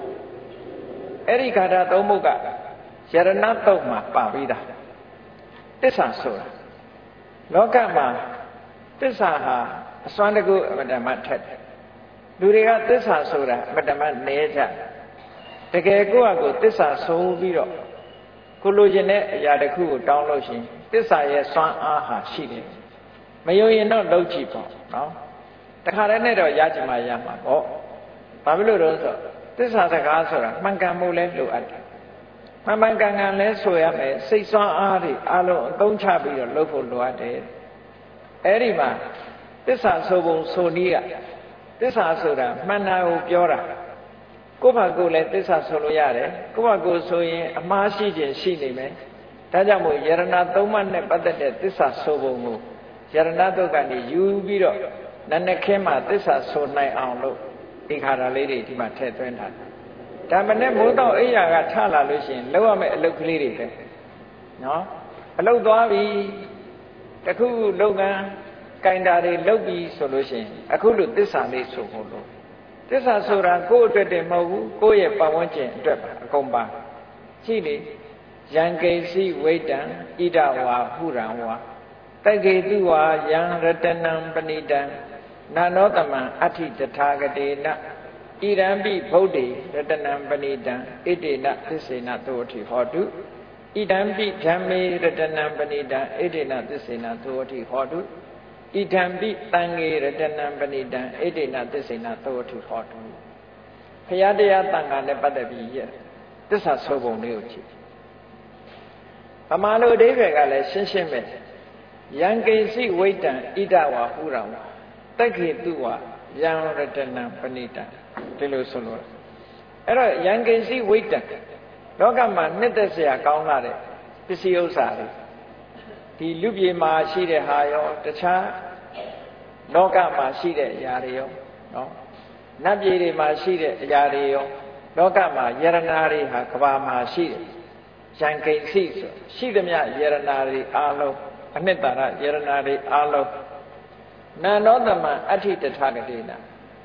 9အဲ့ဒီကာထာသုံးပုဒ်ကယရဏတုတ်မှာပါပြီးသားသစ္စာဆိုတာလောကမှာသစ္စာဟာအစွမ်းတကူအမတ္တမထက်တယ်လူတွေကသစ္စာဆိုတာအမတ္တမနဲကြတကယ်ကိုယ့်အကိုသစ္စာဆိုပြီးတော့ကိုလိုချင်တဲ့အရာတစ်ခုကိုတောင်းလို့ရှိရင်သစ္စာရဲ့စွမ်းအားဟာရှိတယ်မယုံရင်တော့လုပ်ကြည့်ပေါ့နော်တခါတည်းနဲ့တော့ရကြမှာရမှာပေါ့ဘာဖြစ်လို့လဲဆိုသစ္စာစကားဆိုတာမှန်ကန်မှုလဲလိုအပ်တယ်မှန်ကန်လဲဆိုရမယ်စိတ်စွမ်းအားတွေအလုံးအသုံးချပြီးတော့လုပ်ဖို့လိုအပ်တယ်အဲ့ဒီမှာသစ္စာဆိုပုံဆိုနည်းကသစ္စာဆိုတာမှန်တာကိုပြောတာကိုယ့်ဘာကိုယ်လည်းသစ္စာဆိုလို့ရတယ်ကိုယ့်ဘာကိုယ်ဆိုရင်အမှားရှိခြင်းရှိနေမယ်ဒါကြောင့်မို့ယရဏသုံးပါးနဲ့ပတ်သက်တဲ့သစ္စာဆိုပုံကိုယရဏတုတ်ကနေယူပြီးတော့နန္ဒခင်းမှာသစ္စာဆိုနိုင်အောင်လို့ဒီခါရလေးတွေဒီမှာထည့်သွင်းထားတယ်ဒါမနဲ့မိုးတော့အိယာကထလာလို့ရှိရင်လောက်ရမယ့်အလုပ်ကလေးတွေပဲနော်အလုပ်သွားပြီတခုလုပ်ငန်းကင်တာတွေလုပ်ပြီးဆိုလို့ရှိရင်အခုလိုသစ္စာလေးဆိုဖို့လို့သစ္စာဆိုတာကိုယ့်အတွက်တည်းမဟုတ်ဘူးကိုယ့်ရဲ့ပတ်ဝန်းကျင်အတွက်ပါအကုန်ပါရှိလေယံကိစီဝိတံဣဒဝါဟုရံဝါတက္ကေတုဝါယံရတနံပဏိတံနာနောတမံအဋ္ဌိတထာဂတေနဣရံပိဗုဒ္ဓေရတနံပဏိတံဣတေနသစ္စေနသောတိဟောတုဣဒံပိဓမ္မေရတနံပဏိတံဣတေနသစ္စေနသောတိဟောတုဣဒံပိတံဃေရတနံပဏိတံဣတေနသစ္စေနသောတိဟောတုဘုရားတရားတန်ခါနဲ့ပတ်သက်ပြီးသစ္စာဆိုပုံလေးကိုကြည့်ဗမာလိုအဓိပ္ပာယ်ကလည်းရှင်းရှင်းပဲယံကိစီဝိတံဣဒဝါဟုရံဝါတက္ခေတုဝါယံရတနံပဏိတံဒီလိုဆိုလို့အဲ့တော့ယံကိစီဝိတံလောကမှာနှစ်သက်စရာကောင်းလာတဲ့ပစ္စည်းဥစ္စာတွေဒီလူပြေမှာရှိတဲ့ဟာရောတခြားလောကမှာရှိတဲ့အရာတွေရောနော်နတ်ပြည်တွေမှာရှိတဲ့အရာတွေရောလောကမှာယရနာတွေဟာကဘာမှာရှိတယ်ယံကိစီဆိုရှိသမျှယရနာတွေအားလုံးအနှစ်သာရယရနာတွေအားလုံးနာနောတမံအဋ္ဌိတထာဂတိနာ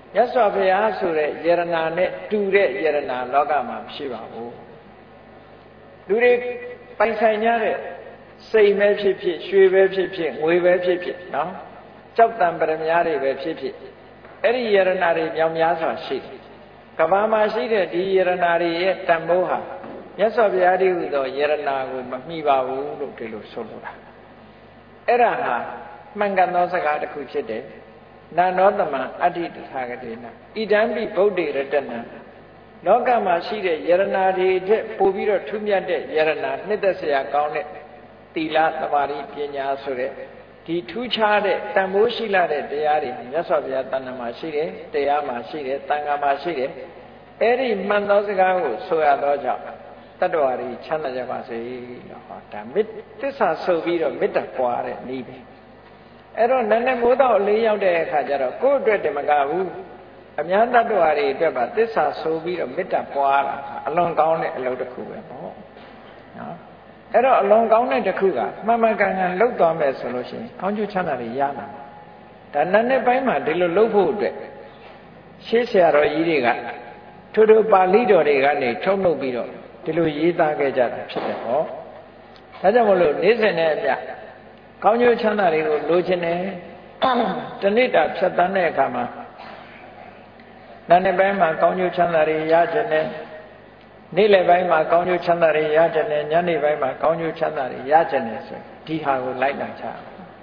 မြတ်စွာဘုရားဆိုတဲ့ယရနာနဲ့တူတဲ့ယရနာလောကမှာမရှိပါဘူးလူတွေပိုင်ဆိုင်ကြတဲ့စိတ်ပဲဖြစ်ဖြစ်ရွှေပဲဖြစ်ဖြစ်ငွေပဲဖြစ်ဖြစ်နော်ကြောက်တံပရမများတွေပဲဖြစ်ဖြစ်အဲ့ဒီယရနာတွေမြောင်များစွာရှိတယ်ကဘာမှာရှိတဲ့ဒီယရနာတွေရဲ့တန်ဖိုးဟာမြတ်စွာဘုရားတည်းဟူသောယရနာကိုမမှီပါဘူးလို့ဒီလိုဆိုလိုတာအဲ့ဒါဟာမှန်ကန်သောစကားတစ်ခုဖြစ်တယ်နန္ဒောတမံအဋ္ဌိတထာဂတိနာဣဒံပိဗုဒ္ဓေရတနံလောကမှာရှိတဲ့ယရနာတွေထက်ပိုပြီးတော့ထူးမြတ်တဲ့ယရနာနှစ်သက်စရာကောင်းတဲ့သီလသမာဓိပညာဆိုတဲ့ဒီထူးခြားတဲ့တန်ဖိုးရှိလာတဲ့တရားတွေမြတ်စွာဘုရားတဏ္ဍာမှာရှိတယ်တရားမှာရှိတယ်သံဃာမှာရှိတယ်အဲ့ဒီမှန်သောစကားကိုဆိုရသောကြောင့်တတ္တဝါတွေချမ်းသာကြပါစေလို့ဟောဒါသစ္စာဆိုပြီးတော့မေတ္တာပွားတဲ့နည်းပဲအဲ့တော့နည်းနည်းမိုးတော့လေးရောက်တဲ့အခါကျတော့ကိုယ့်အတွက်တမကဘူးအများတတ္တဝါတွေအတွက်ပါသစ္စာဆိုပြီးတော့မေတ္တာပွားတာအလွန်ကောင်းတဲ့အလုပ်တစ်ခုပဲပေါ့နော်အဲ့တော့အလွန်ကောင်းတဲ့တစ်ခုကမှန်မှန်ကန်ကန်လှုပ်သွားမယ်ဆိုလို့ရှိရင်ကောင်းကျိုးချမ်းသာတွေရလာဒါနည်းနည်းပိုင်းမှာဒီလိုလှုပ်ဖို့အတွက်ရှေးဆရာတော်ကြီးတွေကထို့ထို့ပါဠိတော်တွေကနေထုတ်လုပ်ပြီးတော့ဒီလိုရေးသားခဲ့ကြတာဖြစ်တယ်ဟောဒါကြောင့်မလို့နေ့စဉ်နဲ့အမျှကောင်းကျိုးချမ်းသာတွေကိုလိုချင်တယ်တဏိတာဖြတ်တန်းတဲ့အခါမှာနာနေပိုင်းမှာကောင်းကျိုးချမ်းသာတွေရချင်တယ်နေ့လယ်ပိုင်းမှာကောင်းကျိုးချမ်းသာတွေရချင်တယ်ညနေပိုင်းမှာကောင်းကျိုးချမ်းသာတွေရချင်တယ်ဆိုဒီဟာကိုလိုက်လာကြ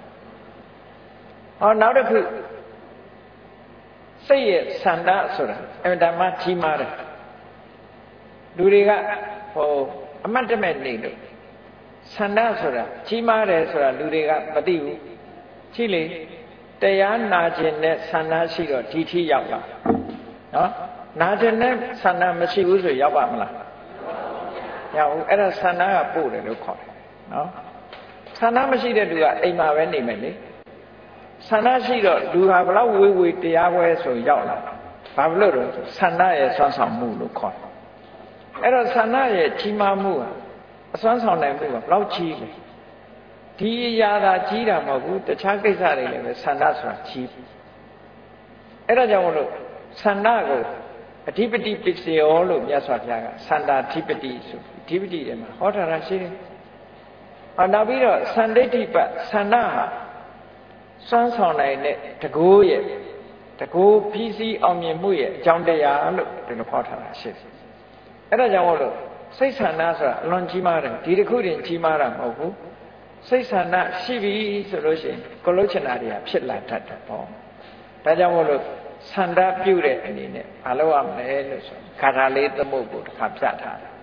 အောင်နောက်တစ်ခုစိတ်ရဲ့ဆန္ဒဆိုတာအမှန်တမ်းကြီးမားတယ်လူတွေကအမှတ်တမဲ့နေလို့ဆန္ဒဆိုတာကြီးမားတယ်ဆိုတာလူတွေကမသိဘူးကြည့်လေတရားနာခြင်းနဲ့ဆန္ဒရှိတော့ဒီထိရောက်လာနော်နာခြင်းနဲ့ဆန္ဒမရှိဘူးဆိုရောက်ပါမလားရောက်ဘူးအဲ့ဒါဆန္ဒကပို့တယ်လို့ခေါ်တယ်နော်ဆန္ဒမရှိတဲ့လူကအိမ်မှာပဲနေမယ်လေဆန္ဒရှိတော့လူဟာဘလောက်ဝေးတရားပွဲဆိုရောက်လာဘာလို့လဲဆန္ဒရဲ့ဆွမ်းဆောင်မှုလို့ခေါ်တယ်အဲ့တော့ဆန္ဒရဲ့ကြီးမားမှုဟာအစွမ်းဆောင်နိုင်မှုကဘလောက်ကြီးလဲဒီအရာသာကြီးတာမဟုတ်ဘူးတခြားကိစ္စတွေလည်းပဲဆန္ဒဆိုတာကြီးအဲ့ဒါကြောင့်မလို့ဆန္ဒကိုအဓိပတိပစ္စယောလို့မြတ်စွာဘုရားကဆန္ဒဓိပတိဆိုအဓိပတိထဲမှာဟောထားတာရှိတယ်နောက်ပြီးတော့သန္တိဋ္ဌိပတ်ဆန္ဒဟာစွမ်းဆောင်နိုင်တဲ့တကူရဲ့တကူပြီးစီးအောင်မြင်မှုရဲ့အကြောင်းတရားလို့ဒီလိုဟောထားတာရှိတယ်အဲ့ဒါကြောင့်မို့လို့စိတ်ဆန္ဒဆိုတာအလွန်ကြီးမားတယ်ဒီတစ်ခုတည်းကြီးမားတာမဟုတ်ဘူးစိတ်ဆန္ဒရှိပြီဆိုလို့ရှိရင်ကိုလှုပ်ချင်တာတွေကဖြစ်လာတတ်တယ်ပေါ့ဒါကြောင့်မို့လို့ဆန္ဒပြုတဲ့အနေနဲ့မလုပ်ရမလဲလို့ဆိုခါထာလေးသမုတ်ကိုတစ်ခါပြထားတယ်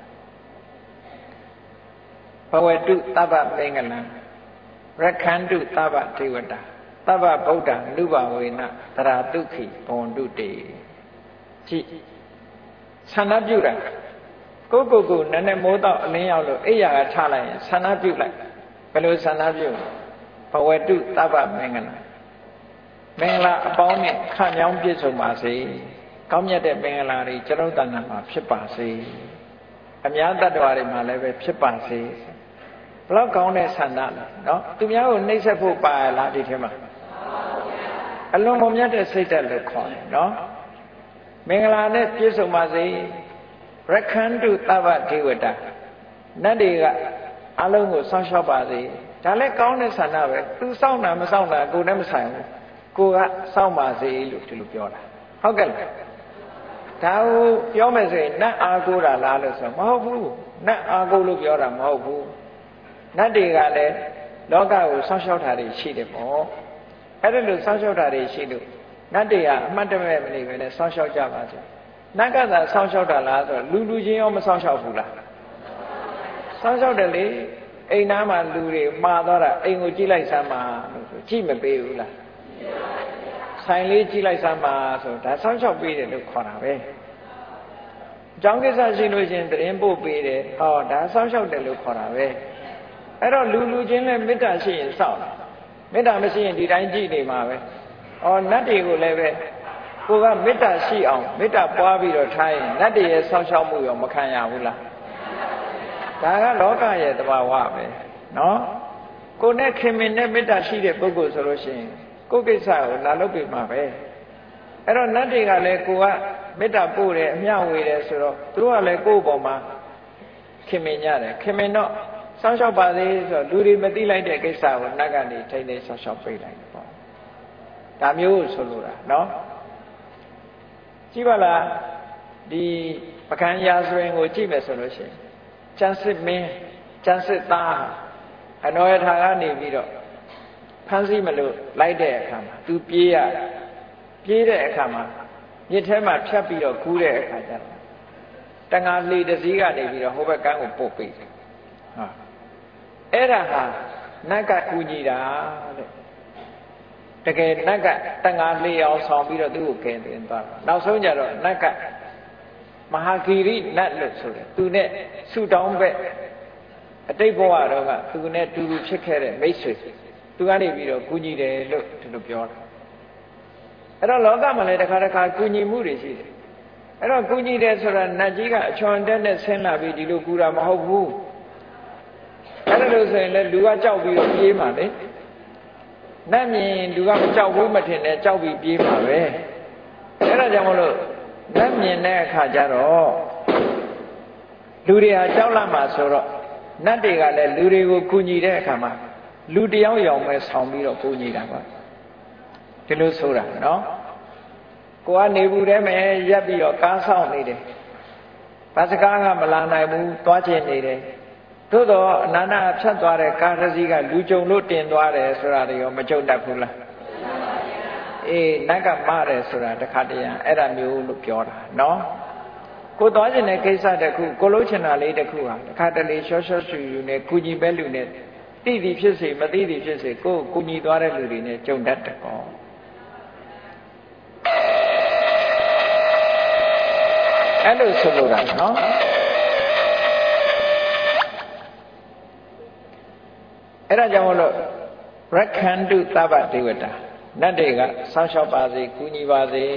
ဘဝတုသဗ္ဗမင်္ဂလံရခန္တုသဗ္ဗဒေဝတာသဗ္ဗဗုဒ္ဓံနုဘဝေနတရာဒုက္ခိဘွန်တုတေကြည့်ဆန္ဒပြုတာကိုနည်းနည်းမိုးတော့အလင်းရောက်လို့အိယာကထားလိုက်ရင်ဆန္ဒပြုလိုက်ဘယ်လိုဆန္ဒပြုဘဝတုသဗ္ဗမင်္ဂလံမင်္ဂလာအပေါင်းနဲ့ခန့်မြောင်းပြည့်စုံပါစေကောင်းမြတ်တဲ့မင်္ဂလာတွေကျွန်ုပ်တဏ္ဍာမှာဖြစ်ပါစေအများတ attva တွေမှာလည်းပဲဖြစ်ပါစေဘလောက်ကောင်းတဲ့ဆန္ဒလားနော်သူများကိုနှိပ်စက်ဖို့ပါလားဒီထဲမှာအလွန်မမြတ်တဲ့စိတ်ဓာတ်လို့ခေါ်တယ်နော်မင်္ဂလာနဲ့ပြည့်စုံပါစေရခန္တုသဗ္ဗဒေဝတာနတ်တွေကအလုံးကိုစောင့်ရှောက်ပါစေဒါလည်းကောင်းတဲ့ဆန္ဒပဲသူစောင့်တာမစောင့်တာကိုယ်နဲ့မဆိုင်ဘူးကိုကစောင့်ပါစေလို့ဒီလိုပြောတာဟုတ်ကဲ့လားဒါကိုပြောမယ်ဆိုရင်နတ်အားကိုးတာလားလို့ဆိုမဟုတ်ဘူးနတ်အားကိုးလို့ပြောတာမဟုတ်ဘူးနတ်တွေကလည်းလောကကိုစောင့်ရှောက်တာတွေရှိတယ်ပေါ့အဲ့ဒါလို့စောင့်ရှောက်တာတွေရှိလို့နတ်တွေကအမှတ်တမဲ့မနေပဲနဲ့စောင့်ရှောက်ကြပါစေနတ်ကသာစောင့်ရှောက်တာလားဆိုတော့လူချင်းရောမစောင့်ရှောက်ဘူးလားစောင့်ရှောက်တယ်လေအိမ်သားမှာလူတွေမှားသွားတာအိမ်ကိုကြည့်လိုက်စမ်းပါလို့ဆိုကြည့်မပေးဘူးလားဆိုင်လေးကြည့်လိုက်စမ်းပါဆိုဒါစောင့်ရှောက်ပေးတယ်လို့ခေါ်တာပဲအကြောင်းကိစ္စရှိလို့ရှင်သတင်းပို့ပေးတယ်ဟောဒါစောင့်ရှောက်တယ်လို့ခေါ်တာပဲအဲ့တော့လူချင်းလည်းမေတ္တာရှိရင်စောင့်တာမေတ္တာမရှိရင်ဒီတိုင်းကြည့်နေမှာပဲနတ်တွေကိုလည်းပဲကိုကမေတ္တာရှိအောင်မေတ္တာပွားပြီးတော့ထားရင်နတ်တွေရဲ့စောင့်ရှောက်မှုရောမခံရဘူးလားဒါကလောကရဲ့သဘာဝပဲနော်ကိုနဲ့ခင်မင်နဲ့မေတ္တာရှိတဲ့ပုဂ္ဂိုလ်ဆိုလို့ရှိရင်ကိုကိစ္စကိုလာလုပ်ပြမှာပဲအဲ့တော့နတ်တွေကလည်းကိုကမေတ္တာပို့တယ်အမျှဝေတယ်ဆိုတော့သူတို့ကလည်းကိုယ့်ဘောမှာခင်မင်ကြတယ်ခင်မင်တော့စောင့်ရှောက်ပါသေးဆိုတော့လူတွေမသိလိုက်တဲ့ကိစ္စကိုနတ်ကနေထိန်းသိမ်းစောင့်ရှောက်ပေးလိုက်တယ်ပေါ့ဒါမျိုးဆိုလိုတာနော်ကြည့်ပါလားဒီပကံရာဇဝင်ကိုကြည့်မယ်ဆိုလို့ရှိရင်ကျန်စစ်မင်းကျန်စစ်သားအနောယထာကနေပြီးတော့ဖမ်းဆီးမလို့လိုက်တဲ့အခါမှာသူပြေးတဲ့အခါမှာမြစ်ထဲမှာဖြတ်ပြီးတော့ကူးတဲ့အခါကျတော့တငါလှေတစ်စီးကနေပြီးတော့ဟိုဘက်ကန်းကိုပို့ပေးတယ်ဟာအဲ့ဒါဟာနတ်ကကူညီတာတဲ့တကယ်နတ်ကတငါလှေအောင်ဆောင်ပြီးတော့သူ့ကိုကယ်တင်သွားတာနောက်ဆုံးကျတော့နတ်ကမဟာဂီရိနတ်လို့ဆိုတယ်သူနဲ့ဆူတောင်းဘက်အတိတ်ဘဝတော့ကသူနဲ့တူတူဖြစ်ခဲ့တဲ့မိတ်ဆွေသူကနေပြီးတော့ကူညီတယ်လို့ဒီလိုပြောတာအဲ့တော့လောကမှာလည်းတစ်ခါကူညီမှုတွေရှိတယ်အဲ့တော့ကူညီတယ်ဆိုတာနတ်ကြီးကအချွန်တက်နဲ့ဆင်းလာပြီးဒီလိုကူတာမဟုတ်ဘူးအဲ့ဒါလို့ဆိုရင်လည်းလူကကြောက်ပြီးတော့ပြေးမှာလေနတ်မြင်လူကမကြောက်ဘူးမထင်နဲ့ကြောက်ပြီးပြေးမှာပဲအဲ့ဒါကြောင့်မလို့နတ်မြင်တဲ့အခါကျတော့လူတွေဟာကြောက်လာမှာဆိုတော့နတ်တွေကလည်းလူတွေကိုကူညီတဲ့အခါမှာလူတယောက်ယောင်ပဲဆောင်ပြီးတော့ကူညီတာပါဒီလိုဆိုတာနော်ကိုကနေဘူးထဲမှာရက်ပြီးတော့ကားဆောင်နေတယ်ဘာစကားကမလာနိုင်ဘူးသွားချင်နေတယ်သို့တော့အနန္တဖြတ်သွားတဲ့ကားတစ်စီးကလူကြုံလို့တင်သွားတယ်ဆိုတာတွေရောမကြုံတတ်ဘူးလားအေးနတ်ကမတယ်ဆိုတာတခါတည်းအဲ့ဒါမျိုးလို့ပြောတာနော်ကိုသွားချင်တဲ့ကိစ္စတစ်ခုကိုလို့ချင်တာလေးတစ်ခုဟာတခါတလေရှော့ရှော့ရှူရှူနဲ့ကုညီပဲလူနဲ့သိသည်ဖြစ်စေမသိသည်ဖြစ်စေကိုကုညီသွားတဲ့လူတွေနဲ့ကြုံတတ်တယ်ကောအဲ့လိုဆိုလိုတာနော်အဲ့ဒါကြောင့်မလို့ရက္ခန္တုသဗ္ဗဒေဝတာနတ်တွေကစောင့်ရှောက်ပါစေကူညီပါစေ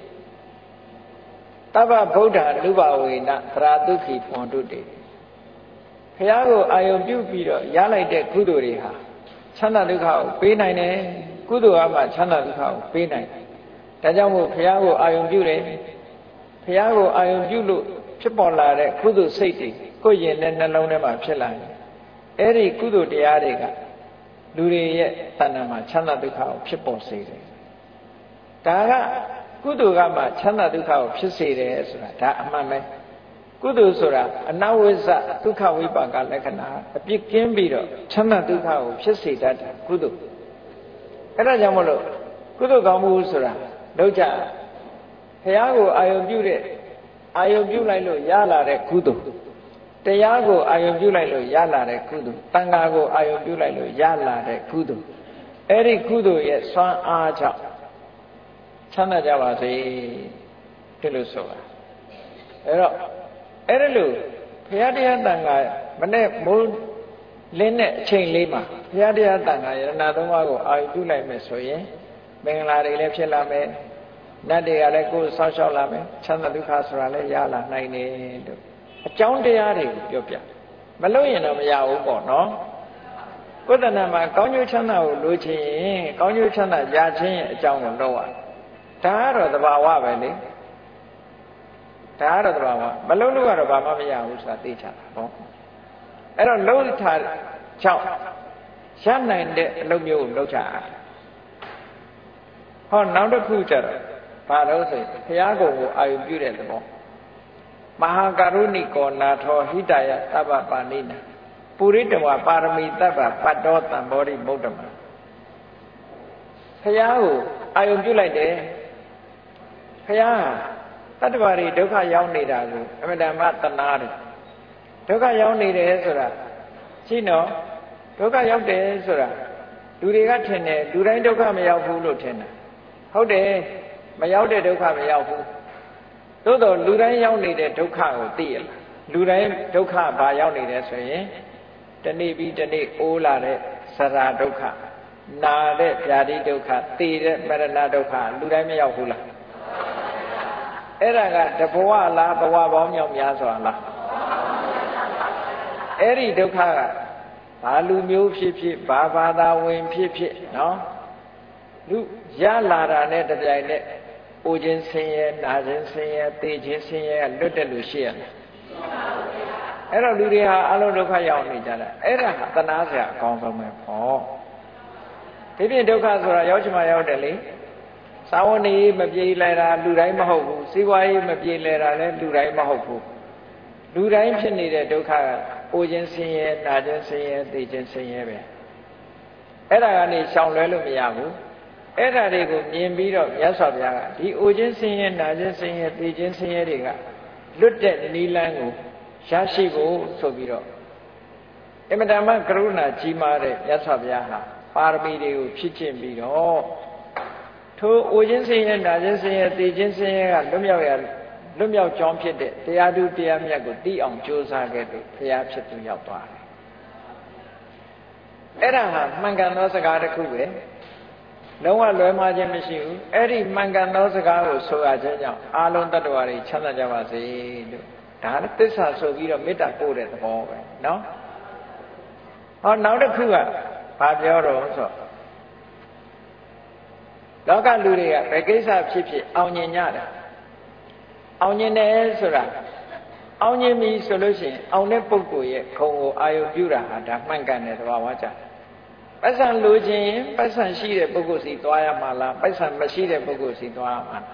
သဗ္ဗဗုဒ္ဓလူဘဝေနသရတုခိဖွန်တုတေဘုရားကိုအာယုံပြုပြီးတော့ရလိုက်တဲ့ကုသိုလ်တွေဟာချမ်းသာဒုက္ခကိုပေးနိုင်တယ်ကုသိုလ်အမှချမ်းသာဒုက္ခကိုပေးနိုင်တယ်ဒါကြောင့်မို့ဘုရားကိုအာယုံပြုတယ်ဘုရားကိုအာယုံပြုလို့ဖြစ်ပေါ်လာတဲ့ကုသိုလ်စိတ်တွေကိုယ်ရင်နဲ့နှလုံးထဲမှာဖြစ်လာတယ်အဲ့ဒီကုသိုလ်တရားတွေကလူတွေရဲ့တဏ္ဍာမှာချမ်းသာဒုက္ခကိုဖြစ်ပေါ်စေတယ်ဒါကကုသိုလ်ကမှချမ်းသာဒုက္ခကိုဖြစ်စေတယ်ဆိုတာဒါအမှန်ပဲကုသိုလ်ဆိုတာအနဝိဇ္ဇဒုက္ခဝိပါကလက္ခဏာအပြစ်ကင်းပြီးတော့ချမ်းသာဒုက္ခကိုဖြစ်စေတတ်တယ်ကုသိုလ်အဲ့ဒါကြောင့်မလို့ကုသိုလ်ကောင်းမှုဆိုတာလောက်ကြဘုရားကိုအာယုံပြုလိုက်လို့ရလာတဲ့ကုသိုလ်တရားကိုအာယုံပြုလိုက်လို့ရလာတဲ့ကုသိုလ်တန်ခါကိုအာယုံပြုလိုက်လို့ရလာတဲ့ကုသိုလ်အဲ့ဒီကုသိုလ်ရဲ့စွမ်းအားကြောင့်ချမ်းသာကြပါစေဒီလိုဆိုတာအဲ့တော့အဲ့ဒါလို့ဘုရားတရားတန်ခါမနဲ့မိုးလင်းတဲ့အချိန်လေးမှာဘုရားတရားတန်ခါယရဏသုံးပါးကိုအာယုံပြုလိုက်မယ်ဆိုရင်မင်္ဂလာတွေလည်းဖြစ်လာမယ်နတ်တွေကလည်းကိုယ်ဆောက်ရှောက်လာမယ်ချမ်းသာဒုက္ခဆိုတာလည်းရလာနိုင်တယ်လို့အကြောင်းတရားတွေကိုပြောပြမလို့ရင်တော့မရဘူးပေါ့နော်ကိုယ်တဏ္ဍာမှာကောင်းကျိုးချမ်းသာကိုလိုချင်ရင်ကောင်းကျိုးချမ်းသာရခြင်းရဲ့အကြောင်းကိုလုပ်ရဒါကတော့သဘာဝပဲလေဒါကတော့သဘာဝမလုံးလို့ကတော့ဘာမှမရဘူးဆိုတာသိချတာပေါ့အဲ့တော့လုံးထားကြောင့်ရနိုင်တဲ့အလုပ်မျိုးကိုလုပ်ချရတယ်ဟောနောက်တစ်ခုကျတော့ဘာလို့ဆိုဘုရားကိုအာယုပြုတဲ့သဘောမဟာကရုဏိကောနာထောဟိတယသဗ္ဗပါဏိနာပုရိတဝပါရမီသဗ္ဗပတ္တောတံဘောဓိမုဒ္ဓမဘုရားကိုအာယုပြုလိုက်တယ်ဘုရားတတ္တဝါတွေဒုက္ခရောက်နေတာကိုအမှန်တမ်းသနာတယ်ဒုက္ခရောက်နေတယ်ဆိုတာရှိနော်ဒုက္ခရောက်တယ်ဆိုတာလူတွေကထင်တယ်လူတိုင်းဒုက္ခမရောက်ဘူးလို့ထင်တာဟုတ်တယ်မရောက်တဲ့ဒုက္ခမရောက်ဘူးသို့တော့လူတိုင်းရောက်နေတဲ့ဒုက္ခကိုသိရလားလူတိုင်းဒုက္ခဘာရောက်နေတယ်ဆိုရင်တနေ့ပြီးတနေ့အိုးလာတဲ့စရာဒုက္ခနာတဲ့ဗျာတိဒုက္ခသိတဲ့မရဏဒုက္ခလူတိုင်းမရောက်ဘူးလားအဲ့ဒါကတဘဝလားဘဝပေါင်းမြောက်များစွာလားအဲ့ဒီဒုက္ခကဘာလူမျိုးဖြစ်ဖြစ်ဘာဘာသာဝင်ဖြစ်ဖြစ်နော်လူရလာတာနဲ့တပြိုင်နက်အိုခြင်းဆင်းရဲနာခြင်းဆင်းရဲသိခြင်းဆင်းရဲလွတ်တဲ့လူရှိရလားအဲ့တော့လူတွေဟာအလုံးဒုက္ခရောက်နေကြတာအဲ့ဒါဟာတဏှာစရာအကောင်းဆုံးပဲပေါ့ဒီပြင်ဒုက္ခဆိုတာရောက်ချင်မှရောက်တယ်လေသာဝနေမပြေလည်တာလူတိုင်းမဟုတ်ဘူးစီးပွားရေးမပြေလည်တာလည်းလူတိုင်းမဟုတ်ဘူးလူတိုင်းဖြစ်နေတဲ့ဒုက္ခကအိုခြင်းဆင်းရဲနာခြင်းဆင်းရဲသိခြင်းဆင်းရဲပဲအဲ့ဒါကနေရှောင်လွဲလို့မရဘူးအဲ့ဒါတွေကိုမြင်ပြီးတော့မြတ်စွာဘုရားကဒီအိုခြင်းဆင်းရဲနာခြင်းဆင်းရဲသိခြင်းဆင်းရဲတွေကလွတ်တဲ့နိလန်းကိုရရှိဖို့ဆိုပြီးတော့အမတမကရုဏာကြီးမားတဲ့မြတ်စွာဘုရားဟာပါရမီတွေကိုဖြည့်ကျင့်ပြီးတော့ထိုအိုခြင်းဆင်းရဲနာခြင်းဆင်းရဲသိခြင်းဆင်းရဲကလွတ်မြောက်ကြောင်းဖြစ်တဲ့တရားသူတရားမြတ်ကိုသိအောင်ကြိုးစားခဲ့လို့ဘုရားဖြစ်သူရောက်သွားတယ်အဲ့ဒါဟာမှန်ကန်သောစကားတစ်ခုပဲလုံးဝလွဲမှားခြင်းမရှိဘူးအဲ့ဒီမှန်ကန်သောစကားကိုဆိုရခြင်းကြောင့်အာလုံးတ attva တွေချမ်းသာကြပါစေလို့ဒါလည်းသစ္စာဆိုပြီးတော့မေတ္တာပို့တဲ့သဘောပဲနော်ဟောနောက်တစ်ခုကဘာပြောတော့ဆိုလောကလူတွေကဘယ်ကိစ္စဖြစ်ဖြစ်အောင်မြင်ကြတယ်အောင်မြင်တယ်ဆိုတာအောင်မြင်ပြီဆိုလို့ရှိရင်အောင်တဲ့ပုဂ္ဂိုလ်ရဲ့ခုံကိုအာယုပြုတာဟာဒါမှန်ကန်တဲ့သဘာဝကြပတ်စံလိုချင်ပတ်စံရှိတဲ့ပုဂ္ဂိုလ်စီသွားရမှာလားပတ်စံမရှိတဲ့ပုဂ္ဂိုလ်စီသွားရမှာလား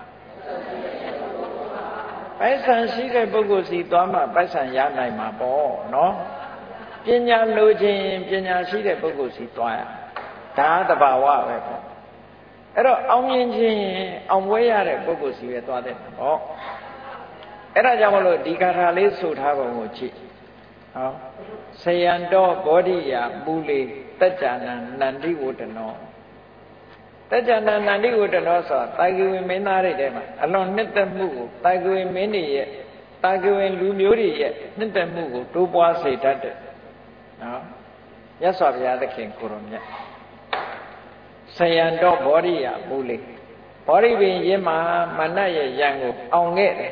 ပတ်စံရှိတဲ့ပုဂ္ဂိုလ်စီသွားမှပတ်စံရနိုင်မှာပေါ့နော်ပညာလိုချင်ပညာရှိတဲ့ပုဂ္ဂိုလ်စီသွားရဒါသဘာဝပဲပေါ့အဲ့တော့အောင်မြင်ခြင်းအောင်ပွဲရတဲ့ပုဂ္ဂိုလ်စီပဲသွားတဲ့ပေါ့အဲ့ဒါကြောင့်မလို့ဒီကာထာလေးဆိုထားပုံကိုကြည့်ဟောဆယံတော်ဘောဓိယာမူလေတัจ jana နန္တိဝတ္တနောတัจ jana နန္တိဝတ္တနောဆိုတာတာဂိဝင်မင်းသားတွေထဲမှာအလွန်နှစ်သက်မှုကိုတာဂိဝင်မင်းတွေရဲ့တာဂိဝင်လူမျိုးတွေရဲ့နှစ်သက်မှုကိုတိုးပွားစေတတ်တယ်နော်မြတ်စွာဘုရားသခင်ကိုရောမြတ်ဆယံတော်ဘောဓိယာမူလေဘောဓိပင်ရင်းမှာမနတ်ရဲ့ရံကိုအောင်ခဲ့တယ်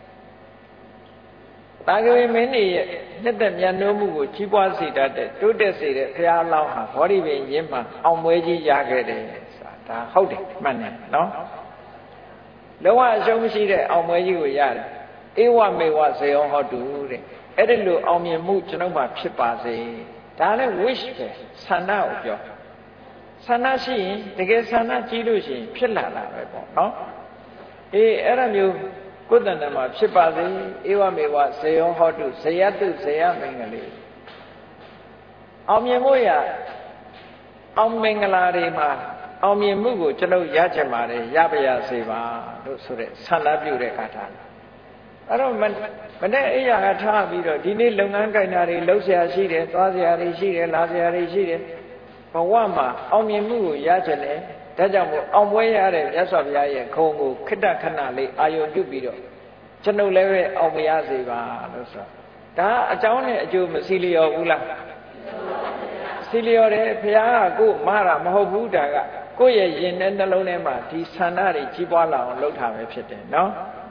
တာဂဝေမင်းကြီးရဲ့နှစ်သက်မြတ်နိုးမှုကိုကြီးပွားစေတတ်တဲ့တိုးတက်စေတဲ့ဘုရားလောင်းဟာဘောဓိပင်ရင်းမှာအောင်ပွဲကြီးရခဲ့တယ်ဆိုတာဒါဟုတ်တယ်မှန်တယ်နော်လုံးဝအရှုံးမရှိတဲ့အောင်ပွဲကြီးကိုရတယ်ဧဝမေဝဇေယောဟောတုတဲ့အဲ့ဒီလိုအောင်မြင်မှုကျွန်တော်မှဖြစ်ပါစေဒါလည်း wish ပဲဆန္ဒကိုပြောဆန္ဒရှိရင်တကယ်ဆန္ဒကြီးလို့ရှိရင်ဖြစ်လာတာပဲပေါ့နော်အေးအဲ့ဒါမျိုးကိုယ်တဏ္ဍမှာဖြစ်ပါစေဧဝမေဝဇေယောဟောတုဇေယတုဇေယမင်္ဂလေအောင်မြင်မှုရအောင်မင်္ဂလာတွေမှာအောင်မြင်မှုကိုကျွန်တော်ရချင်ပါတယ်ရပါရစေပါလို့ဆိုတဲ့ဆန္ဒပြုတဲ့ကာထာအဲ့တော့မနေ့အိယာကထားပြီးတော့ဒီနေ့လုပ်ငန်းကိုင်တာတွေလှုပ်ရှားရှိတယ်သွားစရာတွေရှိတယ်လာစရာတွေရှိတယ်ဘဝမှာအောင်မြင်မှုကိုရချင်တယ်ဒါကြောင့်မို့အောင်ပွဲရတဲ့မြတ်စွာဘုရားရဲ့ခုံကိုခိတ္တခဏလေးအာယုံပြုပြီးတော့ကျွန်ုပ်လည်းပဲအောင်မရစေပါလို့ဆိုဒါအကြောင်းနဲ့အကျိုးမစီလျော်ဘူးလားစီလျော်တယ်ဘုရားကကိုယ်မှားတာမဟုတ်ဘူးဒါကကိုယ့်ရဲ့ရင်ထဲနှလုံးထဲမှာဒီဆန္ဒတွေကြီးပွားလာအောင်လုပ်တာပဲဖြစ်တယ်နော်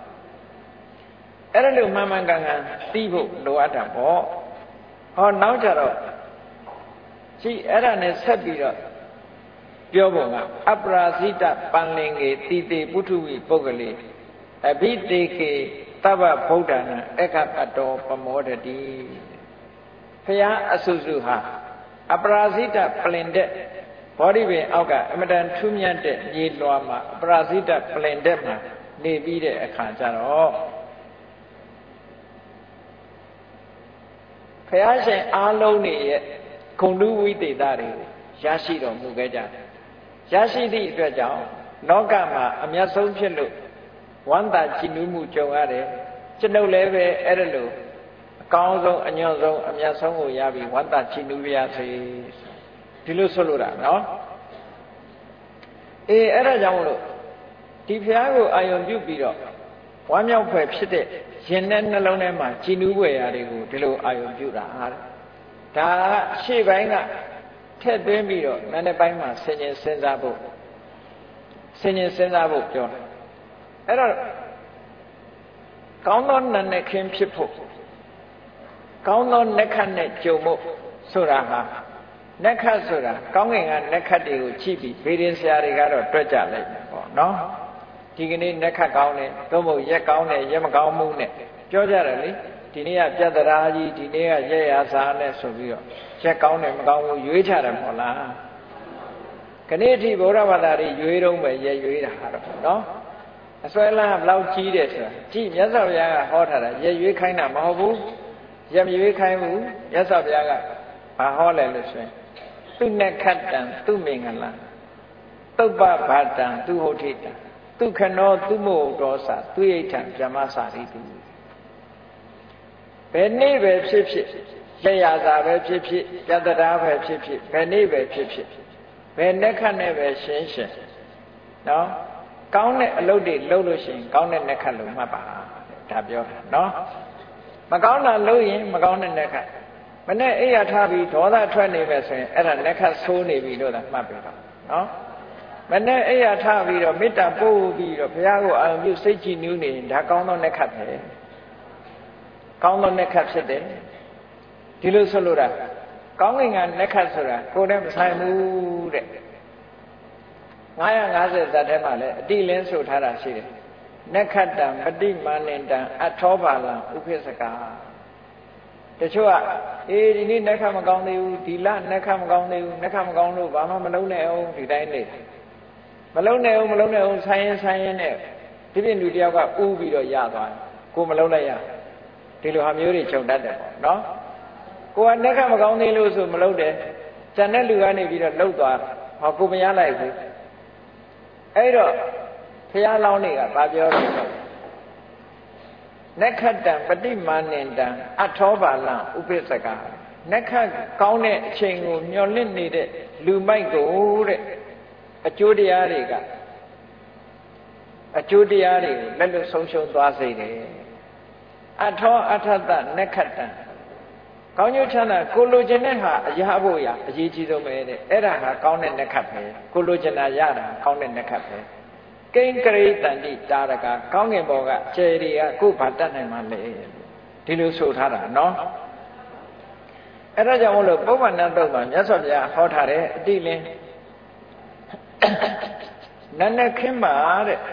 အဲ့ဒါလို့မှန်မှန်ကန်ကန်သိဖို့လိုအပ်တာပေါ့ဟောနောက်ကြတော့ကြည့်အဲ့ဒါနဲ့ဆက်ပြီးတော့ပြောပုံကအပရာဇိတပန္လင်္ကေတိတေပုထုဝိပုဂ္ဂလေအဘိတေကေသဗ္ဗဗုဒ္ဓနာအခပတောပမောဒတိဘုရားအဆုစုဟာအပရာဇိတပလင်တဲ့ဘောဓိပင်အောက်ကအမတန်ထူးမြတ်တဲ့မြေလွှာမှာအပရာဇိတပလင်တဲ့မှာနေပြီးတဲ့အခါကျတော့ဘုရားရှင်အားလုံးနေရဲ့ဂုဏ်ဓုဝိသေသတွေကိုရရှိတော်မူခဲ့ကြတယ်ရရှိသည့်အတွက်ကြောင့်လောကမှာအမျက်ဆုံးဖြစ်လို့ဝမ်းသာကြည်နူးမှုကြုံရတယ်ကျွန်ုပ်လည်းပဲအဲ့ဒါလို့အကောင်းဆုံးအညွန့်ဆုံးအမျက်ဆုံးကိုရပြီးဝမ်းသာကြည်နူးရစေဒီလိုဆိုလိုတာနော်အေးအဲ့ဒါကြောင့်မလို့ဒီဘုရားကိုအာယုံပြုပြီးတော့ဝမ်းမြောက်ဖွယ်ဖြစ်တဲ့ရင်နဲ့နှလုံးထဲမှာကြည်နူးဖွယ်ရာတွေကိုဒီလိုအာယုံပြုတာဟာဒါကရှေ့ပိုင်းကထည့်သွင်းပြီးတော့နာနေပိုင်းမှာဆင်ញင်စဉ်းစားဖို့ပြောတယ်အဲ့တော့ကောင်းသောနာနဲ့ခင်းဖြစ်ဖို့ကောင်းသောနက္ခတ်နဲ့ကြုံဖို့ဆိုတာဟာနက္ခတ်ဆိုတာကောင်းကင်ကနက္ခတ်တွေကိုကြည့်ပြီးဗေဒင်ဆရာတွေကတော့တွက်ကြလိုက်တယ်ပေါ့နော်ဒီကနေ့နဲ့ခတ်ကောင်းတယ်သို့မဟုတ်ရက်ကောင်းတယ်ရက်မကောင်းမှုနဲ့ပြောကြတယ်လေဒီနေ့ကပြတ်တရားကြီးဒီနေ့ကရက်ရစားနဲ့ဆိုပြီးတော့ရက်ကောင်းတယ်မကောင်းဘူးရွေးချတယ်မဟုတ်လားခဏအထိဗုဒ္ဓဘာသာတွေရွေးတော့ပဲရက်ရွေးတာတော့နော်အစွဲလန်းဘလောက်ကြီးတယ်ဆိုတာကြည့်မြတ်စွာဘုရားကဟောထားတာရက်ရွေးခိုင်းတာမဟုတ်ဘူးရက်မရွေးခိုင်းဘူးမြတ်စွာဘုရားကဘာဟောလဲလို့ဆိုရင်သူနဲ့ခတ်တံသူမင်္ဂလာသုပ္ပဘာတံသူဟုတ်ထိတံသူခနောသူမို့တော်စာသူဣဋ္ဌံဗြဟ္မစာရိတုဘယ်နေ့ပဲဖြစ်ဖြစ်ရက်ရစာပဲဖြစ်ဖြစ်ပြတ္တရာပဲဖြစ်ဖြစ်ဘယ်နေ့ပဲဖြစ်ဖြစ်ဘယ်နဲ့ခတ်နဲ့ပဲရှင်းရှင်းနော်ကောင်းတဲ့အလုပ်တွေလုပ်လို့ရှိရင်ကောင်းတဲ့နဲ့ခတ်လို့မှတ်ပါဒါပြောတာနော်မကောင်းတာလုပ်ရင်မကောင်းတဲ့နဲ့ခတ်မနဲ့အိယာထားပြီးဒေါသထွက်နေပဲဆိုရင်အဲ့ဒါနဲ့ခတ်ဆိုးနေပြီလို့သာမှတ်ပြီတော့နော်မနဲ့အိယာထားပြီးတော့မေတ္တာပို့ပြီးတော့ဘုရားကိုအာရုံပြုစိတ်ကြည်နူးနေရင်ဒါကောင်းသောနဲ့ခတ်ပဲကောင်းသောနဲ့ခတ်ဖြစ်တယ်ဒီလိုဆိုလို့တာကောင်းငင်ကနဲ့ခတ်ဆိုတာကိုယ်နဲ့မဆိုင်ဘူးတဲ့950ဇတ်ထဲမှာလည်းအတိလင်းဆိုထားတာရှိတယ်နက္ခတံပฏิမာနန္တံအထောပါလံဥပိစ္ဆကာတချို့ကဒီနေ့နက္ခမကောင်းသေးဘူးဒီလနက္ခမကောင်းသေးဘူးနက္ခမကောင်းလို့ဘာမှမလုံးနဲ့အောင်ဒီတိုင်းနေမလုံးနဲ့အောင်ဆိုင်ရင်နဲ့ဒီပြင်လူတယောက်ကဥပြီးတော့ရသွားတယ်ကိုမလုံးလိုက်ရဒီလိုဟာမျိုးတွေခြုံတတ်တယ်ပေါ့နော်ကိုကနက္ခမကောင်းသေးလို့ဆိုမလုံးတယ်ကျန်တဲ့လူကနေပြီးတော့လှုပ်သွားဟောကိုမရလိုက်ဘူးအဲ့တော့ဘုရားလောင်းတွေကဘာပြောလဲနက္ခတံပฏิမာနန္တံအထောပါလံဥပိစ္ဆကာနက္ခကောင်းတဲ့အချိန်ကိုမျှော်လင့်နေတဲ့လူမိုက်ကိုတဲ့အကျိုးတရားတွေလက်လွတ်ဆုံးရှုံးသွားစေတယ်အထောအထတနက္ခတံကောင်းကျိုးချမ်းသာကိုလိုချင်တဲ့ဟာအရာဖို့ရအရေးကြီးဆုံးပဲတဲ့အဲ့ဒါဟာကောင်းတဲ့နက္ခတ်ပဲကိုလိုချင်တာရတာကောင်းတဲ့နက္ခတ်ပဲကိဉ္ကရိတန္တိတာရကကောင်းငင်ဘောကကျယ်တွေကကိုဘာတတ်နိုင်မှလဲဒီလိုဆိုထားတာနော်အဲ့ဒါကြောင့်မလို့ပုဗ္ဗန္နတုတ်မှာမြတ်စွာဘုရားဟောထားတဲ့အတိလင်းနတ်နဲ့ခင်းပါ